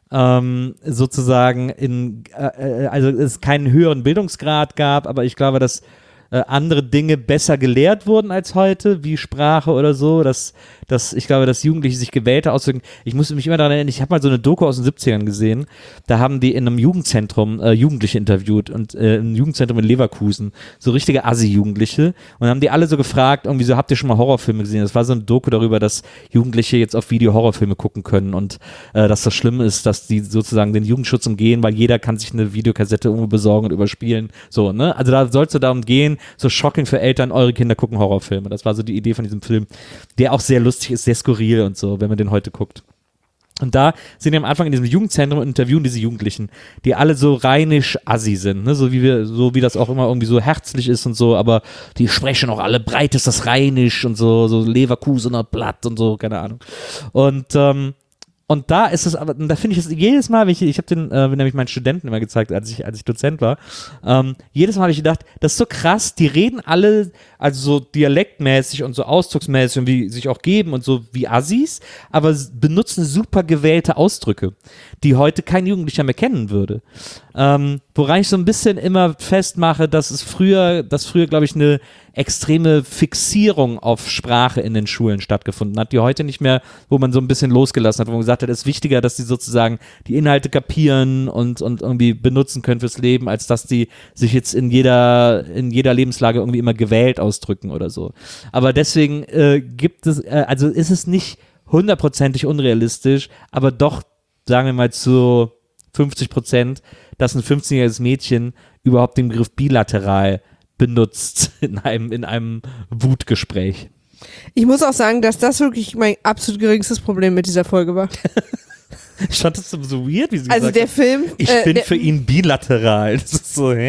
ähm, sozusagen in, äh, äh, also es keinen höheren Bildungsgrad gab, aber ich glaube, dass äh, andere Dinge besser gelehrt wurden als heute, wie Sprache oder so, dass, dass ich glaube, dass Jugendliche sich gewählter ausdrücken. Ich muss mich immer daran erinnern, ich habe mal so eine Doku aus den siebzigern gesehen, da haben die in einem Jugendzentrum äh, Jugendliche interviewt und äh, im Jugendzentrum in Leverkusen, so richtige Assi-Jugendliche und haben die alle so gefragt, irgendwie so, habt ihr schon mal Horrorfilme gesehen? Das war so eine Doku darüber, dass Jugendliche jetzt auf Video Horrorfilme gucken können und äh, dass das schlimm ist, dass die sozusagen den Jugendschutz umgehen, weil jeder kann sich eine Videokassette irgendwo besorgen und überspielen, so, ne? Also da soll es so darum gehen, so shocking für Eltern, eure Kinder gucken Horrorfilme. Das war so die Idee von diesem Film, der auch sehr lustig ist, sehr skurril und so, wenn man den heute guckt. Und da sind wir am Anfang in diesem Jugendzentrum und interviewen diese Jugendlichen, die alle so rheinisch assi sind, ne? So wie wir, so wie das auch immer irgendwie so herzlich ist und so, aber die sprechen auch alle breit ist das Rheinisch und so, so Leverkusener Blatt und so, keine Ahnung. Und ähm, Und da ist es aber, da finde ich es jedes Mal, wenn ich, ich habe den äh, nämlich meinen Studenten immer gezeigt, als ich, als ich Dozent war, ähm, jedes Mal habe ich gedacht, das ist so krass, die reden alle, also so dialektmäßig und so ausdrucksmäßig und wie sich auch geben und so wie Assis, aber s- benutzen super gewählte Ausdrücke, die heute kein Jugendlicher mehr kennen würde. Ähm, woran ich so ein bisschen immer festmache, dass es früher, dass früher, glaube ich, eine extreme Fixierung auf Sprache in den Schulen stattgefunden hat, die heute nicht mehr, wo man so ein bisschen losgelassen hat, wo man gesagt hat, es ist wichtiger, dass die sozusagen die Inhalte kapieren und, und irgendwie benutzen können fürs Leben, als dass die sich jetzt in jeder, in jeder Lebenslage irgendwie immer gewählt ausdrücken oder so. Aber deswegen äh, gibt es, äh, also ist es nicht hundertprozentig unrealistisch, aber doch, sagen wir mal, zu fünfzig Prozent, dass ein fünfzehnjähriges Mädchen überhaupt den Begriff bilateral benutzt in einem, in einem Wutgespräch. Ich muss auch sagen, dass das wirklich mein absolut geringstes Problem mit dieser Folge war. Ich fand das so, so weird, wie sie Also gesagt der hat, Film, ich äh, bin der, für ihn bilateral. Das ist so, hä?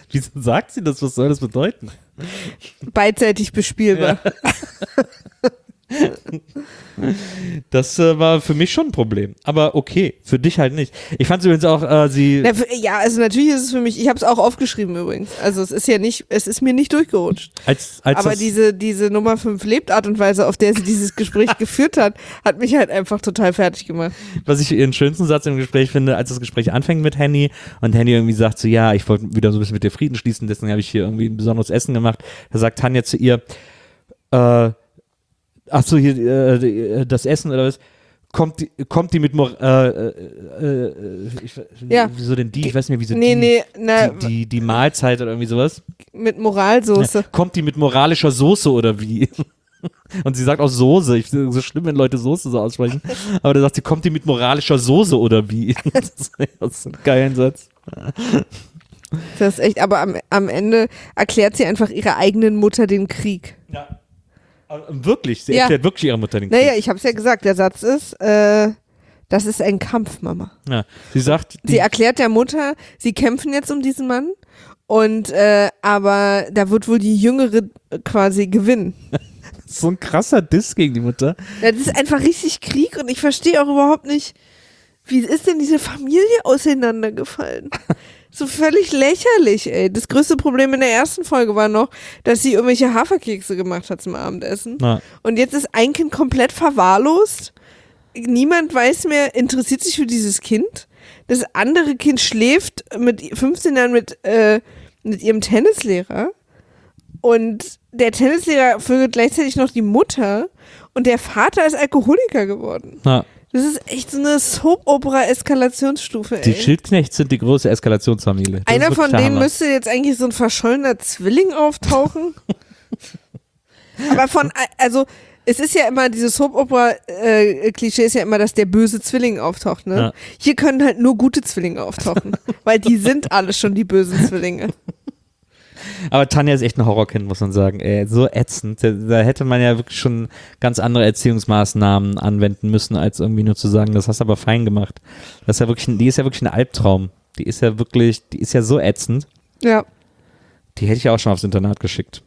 Wieso sagt sie das? Was soll das bedeuten? Beidseitig bespielbar. Ja. Das äh, war für mich schon ein Problem. Aber okay, für dich halt nicht. Ich fand es übrigens auch, äh, sie... Na, für, ja, also natürlich ist es für mich, ich habe es auch aufgeschrieben übrigens. Also es ist ja nicht, es ist mir nicht durchgerutscht. Als, als Aber das, diese, diese Nummer fünf Lebtart und Weise, auf der sie dieses Gespräch geführt hat, hat mich halt einfach total fertig gemacht. was ich ihren schönsten Satz im Gespräch finde, als das Gespräch anfängt mit Henny und Henny irgendwie sagt so, ja, ich wollte wieder so ein bisschen mit dir Frieden schließen, deswegen habe ich hier irgendwie ein besonderes Essen gemacht. Da sagt Tanja zu ihr, äh, ach so, hier, äh, das Essen oder was, kommt die, kommt die mit, Mor äh, äh, äh, ich, Ja. wieso denn die, ich weiß nicht mehr, wieso Nee, die, nee, na, die, die, die Mahlzeit oder irgendwie sowas. mit Moralsoße. Ja, kommt die mit moralischer Soße oder wie? Und sie sagt auch Soße. Ich finde es so schlimm, wenn Leute Soße so aussprechen. Aber da sagt sie, kommt die mit moralischer Soße oder wie? Das ist, das ist ein geiler Satz. Das ist echt, aber am, am Ende erklärt sie einfach ihrer eigenen Mutter den Krieg. Ja. Aber wirklich, sie Ja. erklärt wirklich ihrer Mutter den Krieg. Naja, ich habe es ja gesagt, der Satz ist, äh, das ist ein Kampf, Mama. Ja. Sie sagt, die, Sie erklärt der Mutter, sie kämpfen jetzt um diesen Mann und äh, aber da wird wohl die Jüngere quasi gewinnen. so ein krasser Diss gegen die Mutter. Ja, das ist einfach richtig Krieg und ich verstehe auch überhaupt nicht, wie ist denn diese Familie auseinandergefallen? So völlig lächerlich, ey. Das größte Problem in der ersten Folge war noch, dass sie irgendwelche Haferkekse gemacht hat zum Abendessen. Na. Und jetzt ist ein Kind komplett verwahrlost. Niemand weiß mehr, interessiert sich für dieses Kind. Das andere Kind schläft mit fünfzehn Jahren mit, äh, mit ihrem Tennislehrer. Und der Tennislehrer vögelt gleichzeitig noch die Mutter. Und der Vater ist Alkoholiker geworden. Na. Das ist echt so eine Soap-Opera-Eskalationsstufe, Die ey. Schildknechts sind die große Eskalationsfamilie. Das Einer ist von wirklich der denen Hammer. müsste jetzt eigentlich so ein verschollener Zwilling auftauchen. Aber von, also, es ist ja immer, diese Soap-Opera-Klischee ist ja immer, dass der böse Zwilling auftaucht, ne? Ja. Hier können halt nur gute Zwillinge auftauchen, weil die sind alle schon die bösen Zwillinge. Aber Tanja ist echt ein Horrorkind, muss man sagen. Ey, so ätzend. Da, da hätte man ja wirklich schon ganz andere Erziehungsmaßnahmen anwenden müssen, als irgendwie nur zu sagen, das hast du aber fein gemacht. Das ist ja wirklich, ein- die ist ja wirklich ein Albtraum. Die ist ja wirklich, die ist ja so ätzend. Ja. Die hätte ich ja auch schon aufs Internat geschickt.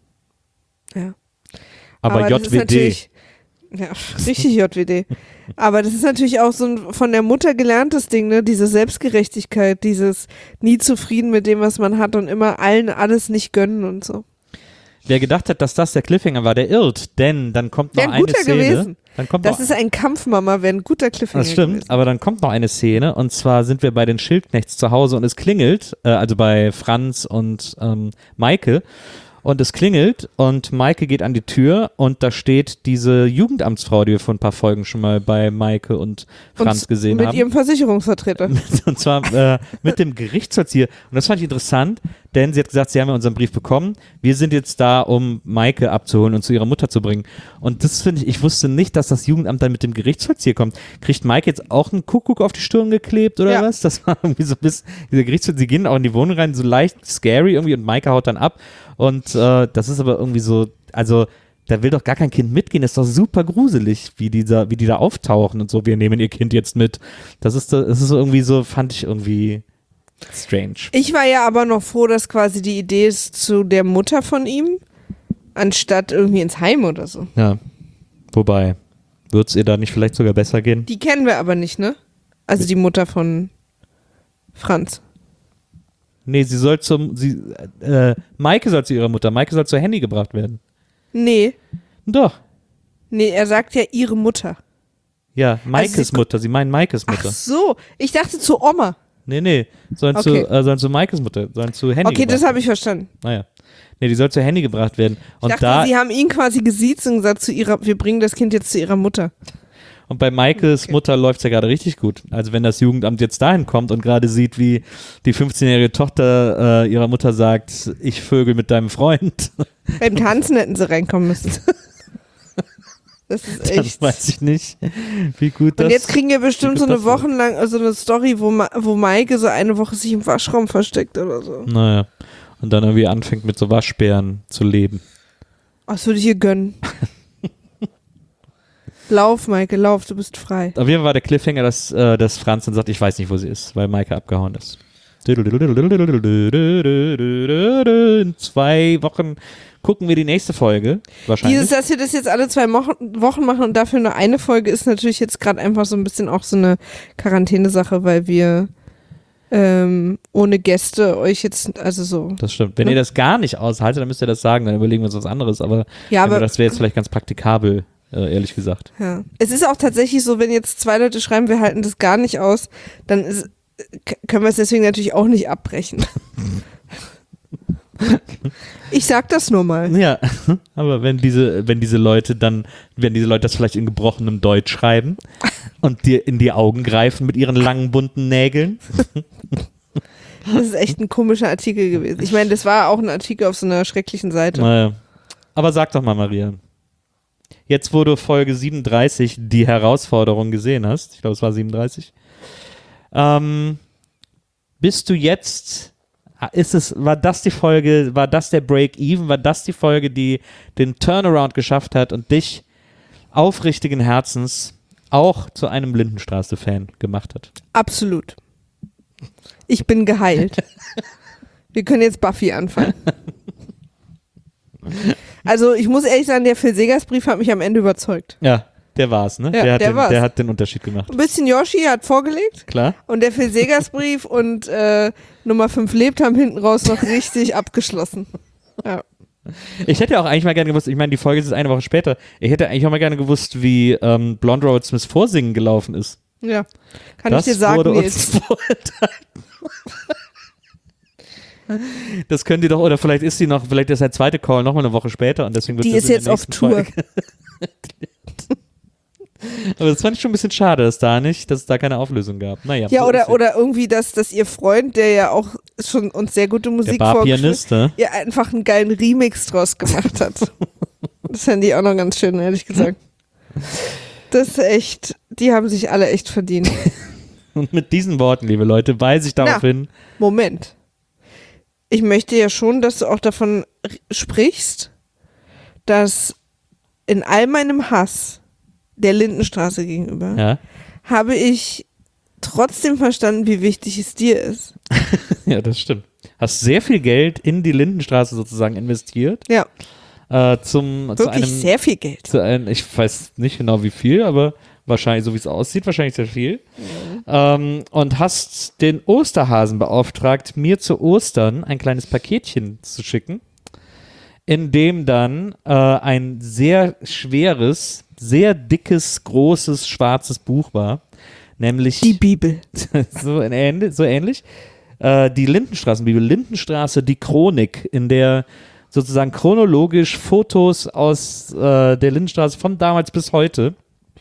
Ja. Aber, das J ist W D. natürlich- Ja, richtig J W D. Aber das ist natürlich auch so ein von der Mutter gelerntes Ding, ne? Diese Selbstgerechtigkeit, dieses nie zufrieden mit dem, was man hat und immer allen alles nicht gönnen und so. Wer gedacht hat, dass das der Cliffhanger war, der irrt. Denn dann kommt noch Wäre ein eine guter Szene. gewesen. Dann kommt Das noch, ist ein Kampf, Mama, wäre ein guter Cliffhanger das stimmt, gewesen. aber dann kommt noch eine Szene und zwar sind wir bei den Schildknechts zu Hause und es klingelt, äh, also bei Franz und ähm, Maike. Und es klingelt und Maike geht an die Tür und da steht diese Jugendamtsfrau, die wir vor ein paar Folgen schon mal bei Maike und Franz und gesehen mit haben. ihrem Versicherungsvertreter. Und zwar äh, mit dem Gerichtsvollzieher. Und das fand ich interessant, denn sie hat gesagt, sie haben ja unseren Brief bekommen. Wir sind jetzt da, um Maike abzuholen und zu ihrer Mutter zu bringen. Und das finde ich, ich wusste nicht, dass das Jugendamt dann mit dem Gerichtsvollzieher kommt. Kriegt Maike jetzt auch einen Kuckuck auf die Stirn geklebt oder Ja. was? Das war irgendwie so ein bisschen, dieser Gerichtsvollzieher, sie gehen auch in die Wohnung rein, so leicht scary irgendwie und Maike haut dann ab. Und äh, das ist aber irgendwie so, also da will doch gar kein Kind mitgehen. Das ist doch super gruselig, wie die da, wie die da auftauchen und so. Wir nehmen ihr Kind jetzt mit. Das ist, das ist so irgendwie so, fand ich irgendwie strange. Ich war ja aber noch froh, dass quasi die Idee ist zu der Mutter von ihm, anstatt irgendwie ins Heim oder so. Ja. Wobei, wird es ihr da nicht vielleicht sogar besser gehen? Die kennen wir aber nicht, ne? Also die Mutter von Franz. Nee, sie soll zum, sie, äh, Maike soll zu ihrer Mutter, Maike soll zur Henny gebracht werden. Nee, Doch. nee, er sagt ja ihre Mutter. Ja, Maikes Also sie- Mutter, sie meinen Maikes Ach Mutter. so, ich dachte zu Oma. Nee, nee, sollen, Okay. zu, äh, sollen zu Maikes Mutter, sollen zu Henny Okay, gebracht das habe ich verstanden. Naja. Nee, die soll zur Henny gebracht werden. Ich Und dachte, da, sie haben ihn quasi gesiezt und gesagt, zu ihrer, wir bringen das Kind jetzt zu ihrer Mutter. und bei Maikes Okay. Mutter läuft es ja gerade richtig gut. Also wenn das Jugendamt jetzt dahin kommt und gerade sieht, wie die fünfzehnjährige Tochter äh, ihrer Mutter sagt, ich vögel mit deinem Freund, Beim Tanzen hätten sie reinkommen müssen. Das ist dann echt. weiß ich nicht, wie gut das Und jetzt kriegen wir bestimmt wie so gut eine das wird. Woche lang, also eine Story, wo, Ma wo Maike so eine Woche sich im Waschraum versteckt oder so. Naja. Und dann irgendwie anfängt mit so Waschbären zu leben. Oh, das würde ich ihr gönnen. Lauf, Maike, lauf, du bist frei. Auf jeden Fall war der Cliffhanger, dass, äh, dass Franz dann sagt, ich weiß nicht, wo sie ist, weil Maike abgehauen ist. In zwei Wochen gucken wir die nächste Folge. Wahrscheinlich. Dieses, dass wir das jetzt alle zwei Wochen machen und dafür nur eine Folge, ist natürlich jetzt gerade einfach so ein bisschen auch so eine Quarantäne-Sache, weil wir ähm, ohne Gäste euch jetzt, also so. Das stimmt. Wenn ne? ihr das gar nicht aushaltet, dann müsst ihr das sagen, dann überlegen wir uns was anderes. Aber, Ja, aber das wäre jetzt vielleicht ganz praktikabel, äh, ehrlich gesagt. Ja. Es ist auch tatsächlich so, wenn jetzt zwei Leute schreiben, wir halten das gar nicht aus, dann ist, k- können wir es deswegen natürlich auch nicht abbrechen. Ich sag das nur mal. Ja, aber wenn diese, wenn diese Leute dann, wenn diese Leute das vielleicht in gebrochenem Deutsch schreiben und dir in die Augen greifen mit ihren langen, bunten Nägeln. Das ist echt ein komischer Artikel gewesen. Ich meine, das war auch ein Artikel auf so einer schrecklichen Seite. Naja. Aber sag doch mal, Maria, jetzt wo du Folge siebenunddreißig die Herausforderung gesehen hast, ich glaube es war siebenunddreißig, ähm, bist du jetzt, ist es, war das die Folge, war das der Break-Even, war das die Folge, die den Turnaround geschafft hat und dich aufrichtigen Herzens auch zu einem Lindenstraße-Fan gemacht hat? Absolut. Ich bin geheilt. Wir können jetzt Buffy anfangen. Also ich muss ehrlich sagen, der Phil Segers Brief hat mich am Ende überzeugt. Ja, der war's, ne? Ja, der, hat der den, war's. der hat den Unterschied gemacht. Ein bisschen Yoshi hat vorgelegt Klar? und der Phil Segers Brief und äh, Nummer fünf lebt haben hinten raus noch richtig abgeschlossen. Ja. Ich hätte auch eigentlich mal gerne gewusst, ich meine, die Folge ist eine Woche später, ich hätte eigentlich auch mal gerne gewusst, wie ähm, Blonde Road Smiths Vorsingen gelaufen ist. Ja, kann das ich dir sagen, wurde Nils. uns vorenthalten. Das können die doch, oder vielleicht ist die noch, vielleicht ist der zweite Call nochmal eine Woche später und deswegen wird Die das ist in jetzt der auf nächsten Tour. Folge. Aber das fand ich schon ein bisschen schade, dass da nicht, dass es da keine Auflösung gab. Naja. Ja, so oder, ist es. oder irgendwie, dass, dass ihr Freund, der ja auch schon uns sehr gute Der Musik vorgeschlagen Barpianist, ne? ihr einfach einen geilen Remix draus gemacht hat. Das fände ich auch noch ganz schön, ehrlich gesagt. Das ist echt, die haben sich alle echt verdient. Und mit diesen Worten, liebe Leute, weise ich darauf Na. hin. Moment. Ich möchte ja schon, dass du auch davon r- sprichst, dass in all meinem Hass der Lindenstraße gegenüber Ja, habe ich trotzdem verstanden, wie wichtig es dir ist. ja, das stimmt. Hast sehr viel Geld in die Lindenstraße sozusagen investiert. Ja, Äh, zum, zu wirklich einem, sehr viel Geld. zu einem, ich weiß nicht genau wie viel, aber wahrscheinlich, so wie es aussieht, wahrscheinlich sehr viel. Ähm, und hast den Osterhasen beauftragt, mir zu Ostern ein kleines Paketchen zu schicken, in dem dann äh, ein sehr schweres, sehr dickes, großes, schwarzes Buch war, nämlich Die Bibel. so, in ähnlich, so ähnlich. Äh, die Lindenstraßenbibel, Lindenstraße, die Chronik, in der sozusagen chronologisch Fotos aus äh, der Lindenstraße von damals bis heute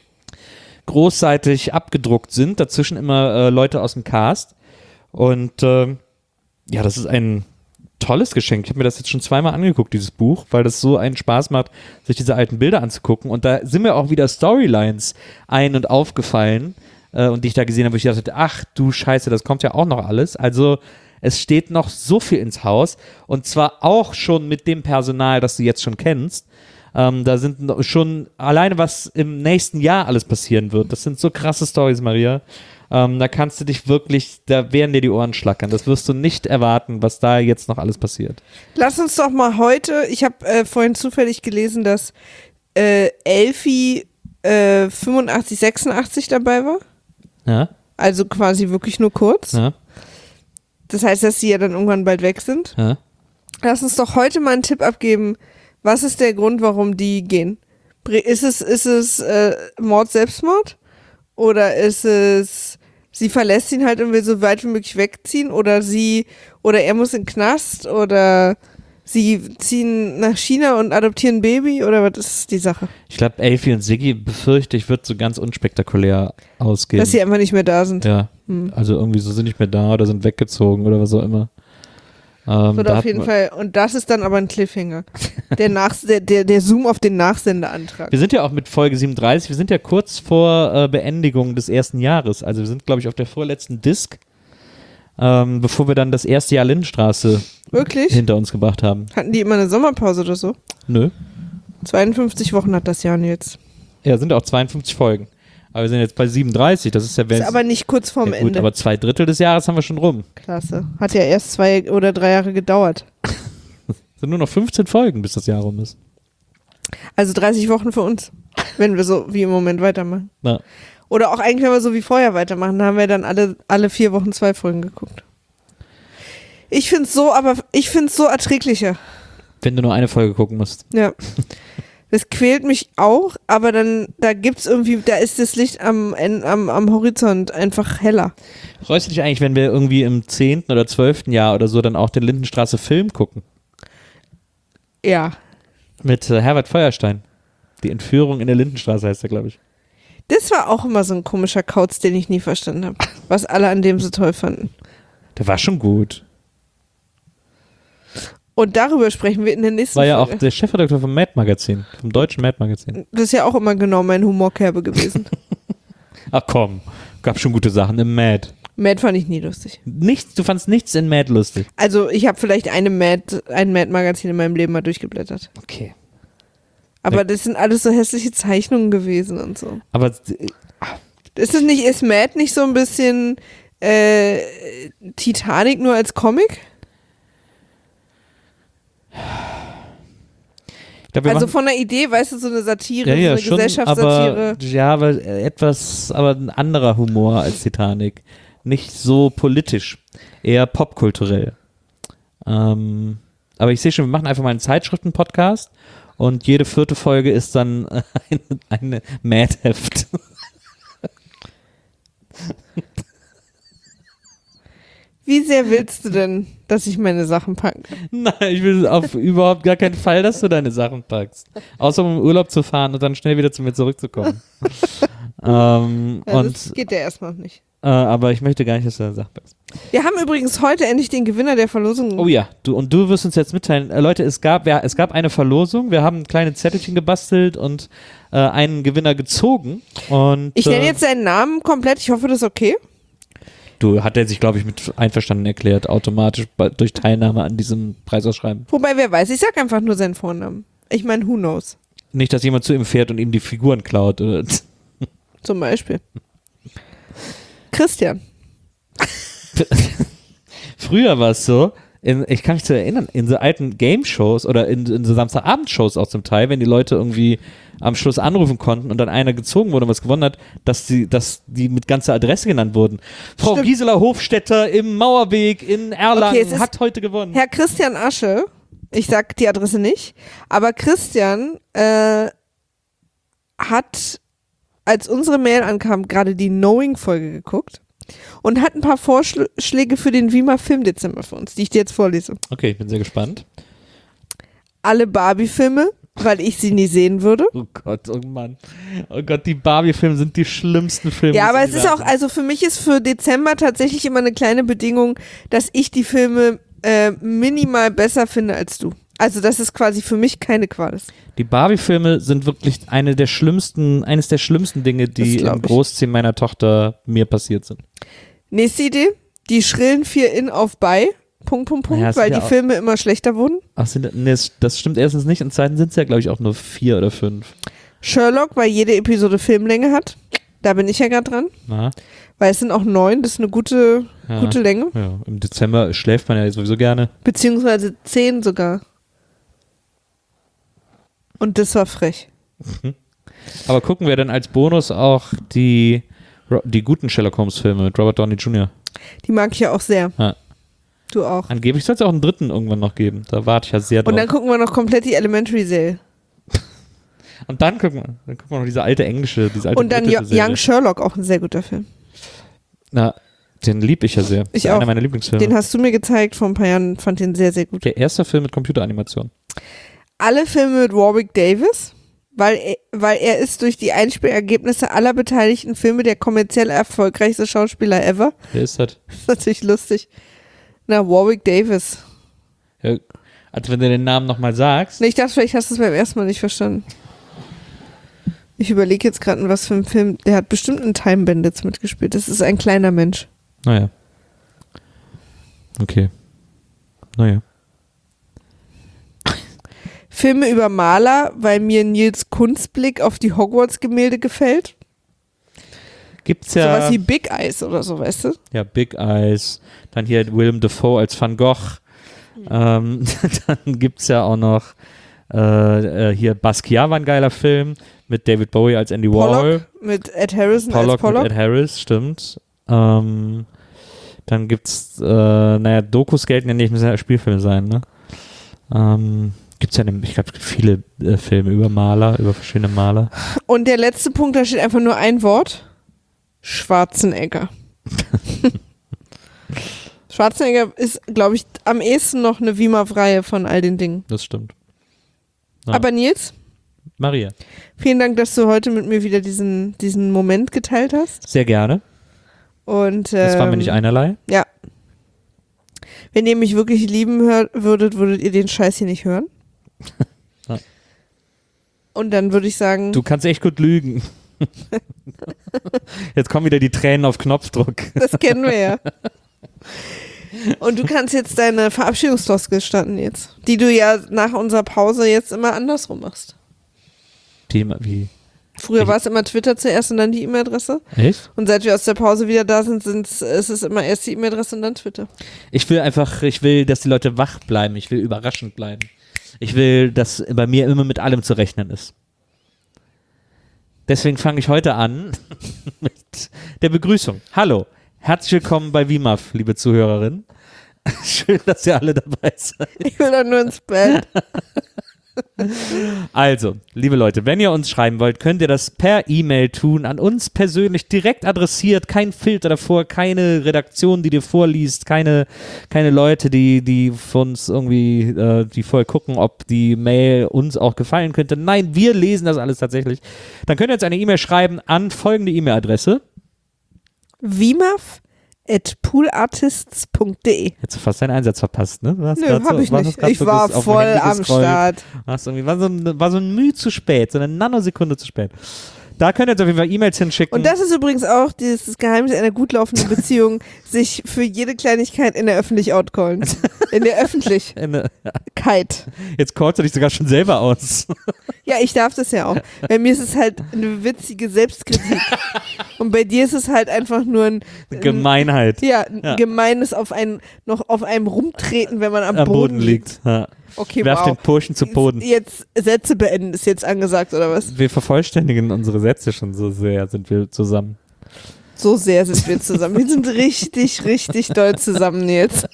großseitig abgedruckt sind. Dazwischen immer äh, Leute aus dem Cast. Und äh, ja, das ist ein tolles Geschenk. Ich habe mir das jetzt schon zweimal angeguckt, dieses Buch, weil das so einen Spaß macht, sich diese alten Bilder anzugucken. Und da sind mir auch wieder Storylines ein- und aufgefallen, äh, und die ich da gesehen habe, wo ich dachte, ach du Scheiße, das kommt ja auch noch alles. Also es steht noch so viel ins Haus und zwar auch schon mit dem Personal, das du jetzt schon kennst. Ähm, da sind noch schon alleine, was im nächsten Jahr alles passieren wird. Das sind so krasse Storys, Maria. Ähm, da kannst du dich wirklich, da werden dir die Ohren schlackern. Das wirst du nicht erwarten, was da jetzt noch alles passiert. Lass uns doch mal heute, ich habe äh, vorhin zufällig gelesen, dass äh, Elfi äh, fünfundachtzig, sechsundachtzig dabei war. Ja, Also quasi wirklich nur kurz. ja, Das heißt, dass sie ja dann irgendwann bald weg sind. ja. Lass uns doch heute mal einen Tipp abgeben. Was ist der Grund, warum die gehen? Bre- Ist es, ist es äh, Mord, Selbstmord? Oder ist es, sie verlässt ihn halt und will so weit wie möglich wegziehen? Oder sie, oder er muss in den Knast? Oder sie ziehen nach China und adoptieren ein Baby? Oder was ist die Sache? Ich glaube, Elfi und Siggi, befürchte ich, wird so ganz unspektakulär ausgehen. Dass sie einfach nicht mehr da sind. Ja, Hm. also irgendwie so sind nicht mehr da oder sind weggezogen oder was auch immer. Ähm, Wird da auf hat jeden man- Fall, und das ist dann aber ein Cliffhanger. Der, Nach der, der, der Zoom auf den Nachsendeantrag. Wir sind ja auch mit Folge siebenunddreißig, wir sind ja kurz vor äh, Beendigung des ersten Jahres. Also wir sind, glaube ich, auf der vorletzten Disc, ähm, bevor wir dann das erste Jahr Lindenstraße Wirklich? hinter uns gebracht haben. Hatten die immer eine Sommerpause oder so? Nö. zweiundfünfzig Wochen hat das Jahr jetzt. Ja, sind auch zweiundfünfzig Folgen. Aber wir sind jetzt bei siebenunddreißig, das ist ja... Ist aber nicht kurz vorm ja gut, Ende. aber zwei Drittel des Jahres haben wir schon rum. Klasse. Hat ja erst zwei oder drei Jahre gedauert. Es sind nur noch fünfzehn Folgen, bis das Jahr rum ist. Also dreißig Wochen für uns, wenn wir so wie im Moment weitermachen. Na. Oder auch eigentlich, wenn wir so wie vorher weitermachen, dann haben wir dann alle, alle vier Wochen zwei Folgen geguckt. Ich finde es so, aber ich finde es so erträglicher. Wenn du nur eine Folge gucken musst. Ja. Das quält mich auch, aber dann, da gibt's irgendwie, da ist das Licht am, am, am Horizont einfach heller. Freust du dich eigentlich, wenn wir irgendwie im zehnten oder zwölften Jahr oder so dann auch den Lindenstraße-Film gucken? Ja. Mit äh, Herbert Feuerstein. Die Entführung in der Lindenstraße heißt der, glaube ich. Das war auch immer so ein komischer Kauz, den ich nie verstanden habe. Was alle an dem so toll fanden. Der war schon gut. Und darüber sprechen wir in der nächsten War ja Folge. auch der Chefredakteur vom Mad-Magazin, vom deutschen Mad-Magazin. Das ist ja auch immer genau mein Humorkerbe gewesen. Ach komm, gab schon gute Sachen im Mad. Mad fand ich nie lustig. Nichts, du fandst nichts in Mad lustig. Also ich habe vielleicht eine Mad, ein Mad-Magazin in meinem Leben mal durchgeblättert. Okay. Aber Ja. das sind alles so hässliche Zeichnungen gewesen und so. Aber Ist es nicht, ist Mad nicht so ein bisschen äh, Titanic nur als Comic? ich glaub, wir Also machen, von der Idee, weißt du, so eine Satire, ja, ja, so eine schon, Gesellschaftssatire. aber, ja, aber etwas, aber ein anderer Humor als Titanic. Nicht so politisch, eher popkulturell. Ähm, aber ich sehe schon, wir machen einfach mal einen Zeitschriften-Podcast und jede vierte Folge ist dann eine, eine Mad-Heft. Wie sehr willst du denn, dass ich meine Sachen packe? Nein, ich will auf überhaupt gar keinen Fall, dass du deine Sachen packst. Außer um in Urlaub zu fahren und dann schnell wieder zu mir zurückzukommen. ähm, Ja, und, das geht ja erstmal nicht. äh, aber ich möchte gar nicht, dass du deine Sachen packst. Wir haben übrigens heute endlich den Gewinner der Verlosung. Oh ja, du, und du wirst uns jetzt mitteilen. Äh, Leute, es gab, ja, es gab eine Verlosung. Wir haben kleine Zettelchen gebastelt und äh, einen Gewinner gezogen. Und, Ich nenne äh, jetzt seinen Namen komplett. Ich hoffe, das ist okay. Du, hat er sich, glaube ich, mit einverstanden erklärt, automatisch bei, durch Teilnahme an diesem Preisausschreiben. Wobei, wer weiß, ich sag einfach nur seinen Vornamen. Ich meine, who knows? Nicht, dass jemand zu ihm fährt und ihm die Figuren klaut. Oder Zum Beispiel. Christian. Früher war es so, in, ich kann mich zu erinnern, in so alten Game-Shows oder in, in so Samstagabend-Shows auch zum Teil, wenn die Leute irgendwie am Schluss anrufen konnten und dann einer gezogen wurde und was gewonnen hat, dass die, dass die mit ganzer Adresse genannt wurden. Frau Stimmt. Gisela Hofstetter im Mauerweg in Erlangen Okay, es ist hat heute gewonnen. Herr Christian Asche, ich sag die Adresse nicht, aber Christian äh, hat, als unsere Mail ankam, gerade die Knowing-Folge geguckt und hat ein paar Vorschläge für den Wiener Filmdezember für uns, die ich dir jetzt vorlese. Okay, ich bin sehr gespannt. Alle Barbie-Filme, weil ich sie nie sehen würde. Oh Gott, oh Mann. Oh Gott, die Barbie-Filme sind die schlimmsten Filme. Ja, des aber es ist auch, Universums. also für mich ist für Dezember tatsächlich immer eine kleine Bedingung, dass ich die Filme äh, minimal besser finde als du. Also dass es quasi für mich keine Qual ist. Die Barbie-Filme sind wirklich eine der schlimmsten, eines der schlimmsten Dinge, die Das glaub im ich. Großziehen meiner Tochter mir passiert sind. Nächste Idee, die schrillen vier in auf bei, Punkt, Punkt, Punkt, Ja, es weil sind die ja auch- Filme immer schlechter wurden. Ach, sind, nee, das, das stimmt erstens nicht und zweitens sind es ja, glaube ich, auch nur vier oder fünf. Sherlock, weil jede Episode Filmlänge hat. Da bin ich ja gerade dran. Na, Weil es sind auch neun, das ist eine gute, ja. gute Länge. Ja, im Dezember schläft man ja sowieso gerne. Beziehungsweise zehn sogar. Und das war frech. Aber gucken wir dann als Bonus auch die, die guten Sherlock Holmes-Filme mit Robert Downey Junior Die mag ich ja auch sehr. Ja. Du auch. Angeblich soll es auch einen dritten irgendwann noch geben. Da warte ich ja sehr drauf. Und dann gucken wir noch komplett die Elementary-Serie. Und dann gucken wir, dann gucken wir noch diese alte englische, diese alte Und dann britische Yo- Serie. Young Sherlock, auch ein sehr guter Film. Na, den lieb ich ja sehr. Ich Das ist auch. Einer meiner Lieblingsfilme. Den hast du mir gezeigt vor ein paar Jahren, fand den sehr, sehr gut. Der erste Film mit Computeranimation. Alle Filme mit Warwick Davis, weil er, weil er ist durch die Einspielergebnisse aller beteiligten Filme der kommerziell erfolgreichste Schauspieler ever. Wer ist das? Das ist natürlich lustig. Na, Warwick Davis. Ja, also wenn du den Namen nochmal sagst. Nee, ich dachte, vielleicht hast du es beim ersten Mal nicht verstanden. Ich überlege jetzt gerade, in was für ein Film. Der hat bestimmt in Time Bandits mitgespielt. Das ist ein kleiner Mensch. Naja. Okay. Naja. Filme über Maler, weil mir Nils Kunstblick auf die Hogwarts-Gemälde gefällt. gibt's ja. Sowas wie Big Eyes oder so, weißt du? Ja, Big Eyes. Dann hier Willem Dafoe als Van Gogh. Mhm. Ähm, dann gibt's ja auch noch äh, äh, hier Basquiat war ein geiler Film mit David Bowie als Andy Warhol. Pollock mit Ed Harrison Pollock als Pollock. mit Ed Harris, stimmt. Ähm, dann gibt's, äh, naja, Dokus gelten ja nicht, müssen ja Spielfilme sein, ne? Ähm, gibt's ja, ich glaube, viele äh, Filme über Maler, über verschiedene Maler. Und der letzte Punkt, da steht einfach nur ein Wort. Schwarzenegger. Schwarzenegger ist, glaube ich, am ehesten noch eine Wimaf-Reihe von all den Dingen. Das stimmt. Ja. Aber Nils, Maria. vielen Dank, dass du heute mit mir wieder diesen, diesen Moment geteilt hast. Sehr gerne. Und, ähm, Das war mir nicht einerlei. Ja. Wenn ihr mich wirklich lieben hört, würdet, würdet ihr den Scheiß hier nicht hören. Ja. Und dann würde ich sagen... Du kannst echt gut lügen. Jetzt kommen wieder die Tränen auf Knopfdruck. Das kennen wir ja. Und du kannst jetzt deine Verabschiedungsfloskel starten jetzt, die du ja nach unserer Pause jetzt immer andersrum machst. Thema wie? Früher Ich- war es immer Twitter zuerst und dann die E-Mail-Adresse. Echt? Und seit wir aus der Pause wieder da sind, sind's, ist es immer erst die E-Mail-Adresse und dann Twitter. Ich will einfach, ich will, dass die Leute wach bleiben. Ich will überraschend bleiben. Ich will, dass bei mir immer mit allem zu rechnen ist. Deswegen fange ich heute an mit der Begrüßung. Hallo, herzlich willkommen bei Wimaf, liebe Zuhörerinnen. Schön, dass ihr alle dabei seid. Ich will dann nur ins Bett. Also, liebe Leute, wenn ihr uns schreiben wollt, könnt ihr das per E-Mail tun, an uns persönlich direkt adressiert, kein Filter davor, keine Redaktion, die dir vorliest, keine, keine Leute, die, die von uns irgendwie, äh, die vorher gucken, ob die Mail uns auch gefallen könnte. Nein, wir lesen das alles tatsächlich. Dann könnt ihr uns eine E-Mail schreiben an folgende E-Mail-Adresse. Wimaf at poolartists punkt de. Hättest du fast deinen Einsatz verpasst, ne? Du hast Nö, grad hab so, ich warst nicht. grad Ich so war bis auf voll mein Handy am gescrollt. Start. Hast irgendwie, war, so ein, war so ein Mühe zu spät, so eine Nanosekunde zu spät. Da könnt ihr uns auf jeden Fall E-Mails hinschicken. Und das ist übrigens auch dieses Geheimnis einer gut laufenden Beziehung, sich für jede Kleinigkeit in der Öffentlich outcallen. In der Öffentlichkeit. Eine, jetzt callst du dich sogar schon selber aus. Ja, ich darf das ja auch. Bei mir ist es halt eine witzige Selbstkritik. Und bei dir ist es halt einfach nur ein, ein Gemeinheit. Ja, ein Ja. gemeines auf einen, noch auf einem rumtreten, wenn man am, Am Boden, Boden liegt. Ja. Okay, Werf wow. den Burschen zu Boden. Jetzt Sätze beenden ist jetzt angesagt, oder was? Wir vervollständigen unsere Sätze schon so sehr, sind wir zusammen. So sehr sind wir zusammen. Wir sind richtig, richtig doll zusammen jetzt.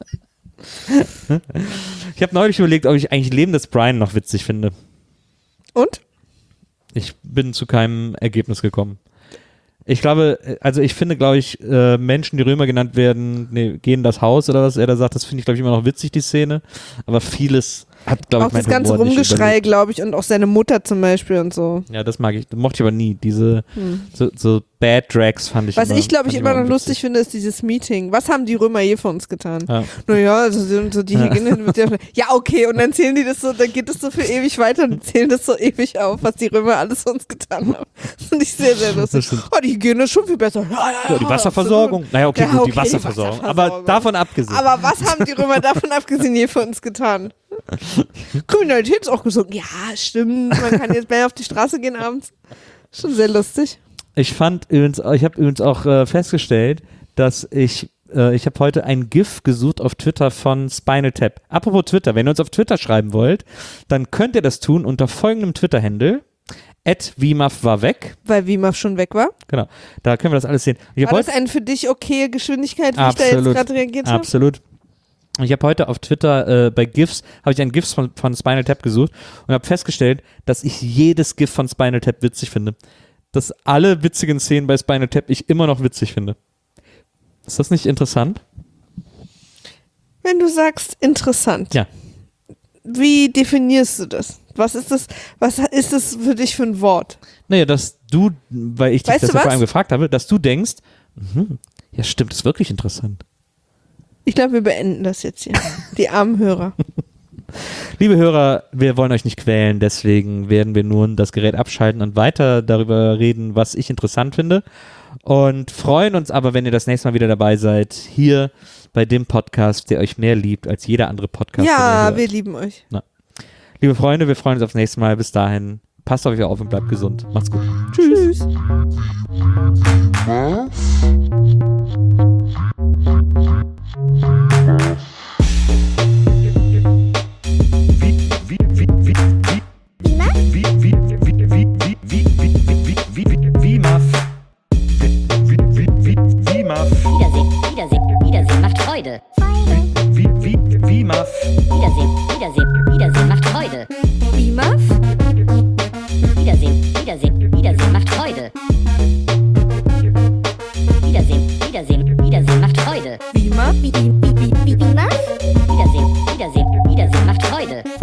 Ich habe neulich überlegt, ob ich eigentlich Leben des Brian noch witzig finde. Und? Ich bin zu keinem Ergebnis gekommen. Ich glaube, also ich finde, glaube ich, äh, Menschen, die Römer genannt werden, nee, gehen das Haus oder was er da sagt, das finde ich, glaube ich, immer noch witzig, die Szene. Aber vieles hat, glaube Auch ich, mein das ganze Humor nicht Rumgeschrei, überlebt. glaube ich, und auch seine Mutter zum Beispiel und so. Ja, das mag ich, das mochte ich aber nie. Diese, Hm. so, so Bad Drags fand ich Was immer, ich, glaube ich, fand immer noch witzig. lustig finde, ist dieses Meeting. Was haben die Römer je für uns getan? Ja. Naja, also so, so die Hygiene mit der Ja, okay, und dann zählen die das so, dann geht es so für ewig weiter und zählen das so ewig auf, was die Römer alles für uns getan haben. Das finde ich sehr, sehr lustig. Das stimmt. Oh, die Hygiene ist schon viel besser. Ja, ja, Ja, die Wasserversorgung. absolut. Naja, okay, Ja, gut, okay, die Wasserversorgung. Aber Wasserversorgung. davon abgesehen. Aber was haben die Römer davon abgesehen je für uns getan? Kriminalität ist auch gesunken. Ja, stimmt. Man kann jetzt mehr auf die Straße gehen abends. Schon sehr lustig. Ich fand übrigens, ich habe übrigens auch äh, festgestellt, dass ich, äh, ich habe heute ein GIF gesucht auf Twitter von Spinal Tap. Apropos Twitter, wenn ihr uns auf Twitter schreiben wollt, dann könnt ihr das tun unter folgendem Twitter-Handle. at Wimaf war weg. Weil Wimaf schon weg war. Genau, da können wir das alles sehen. Ich hab War heute, das eine für dich okaye Geschwindigkeit, wie ich da Absolut. jetzt gerade reagiert habe? absolut. Ich habe heute auf Twitter äh, bei GIFs, habe ich ein GIFs von, von Spinal Tap gesucht und habe festgestellt, dass ich jedes GIF von Spinal Tap witzig finde. Dass alle witzigen Szenen bei Spinal Tap ich immer noch witzig finde. Ist das nicht interessant? Wenn du sagst interessant, Ja. wie definierst du das? Was ist das, was ist das für dich für ein Wort? Naja, dass du, weil ich dich Weißt das du ja vor was? allem gefragt habe, dass du denkst, mhm, ja stimmt, ist wirklich interessant. Ich glaube, wir beenden das jetzt hier. Die armen Hörer. Liebe Hörer, wir wollen euch nicht quälen, deswegen werden wir nun das Gerät abschalten und weiter darüber reden, was ich interessant finde. Und freuen uns aber, wenn ihr das nächste Mal wieder dabei seid, hier bei dem Podcast, der euch mehr liebt als jeder andere Podcast. den ihr Ja, hört. wir lieben euch. Liebe Freunde, wir freuen uns aufs nächste Mal. Bis dahin, Passt auf euch auf und bleibt gesund. Macht's gut. Tschüss. Tschüss. Wiedersehen, Wiedersehen, Wiedersehen macht Freude. Wie, wie, wie, Muff. Wiedersehen, Wiedersehen, Wiedersehen macht Freude. Wie Muff? Wiedersehen, Wiedersehen, Wiedersehen macht Freude. Wiedersehen, Wiedersehen, Wiedersehen macht Freude. Wie Muff? Wiedersehen, Wiedersehen, Wiedersehen macht Freude.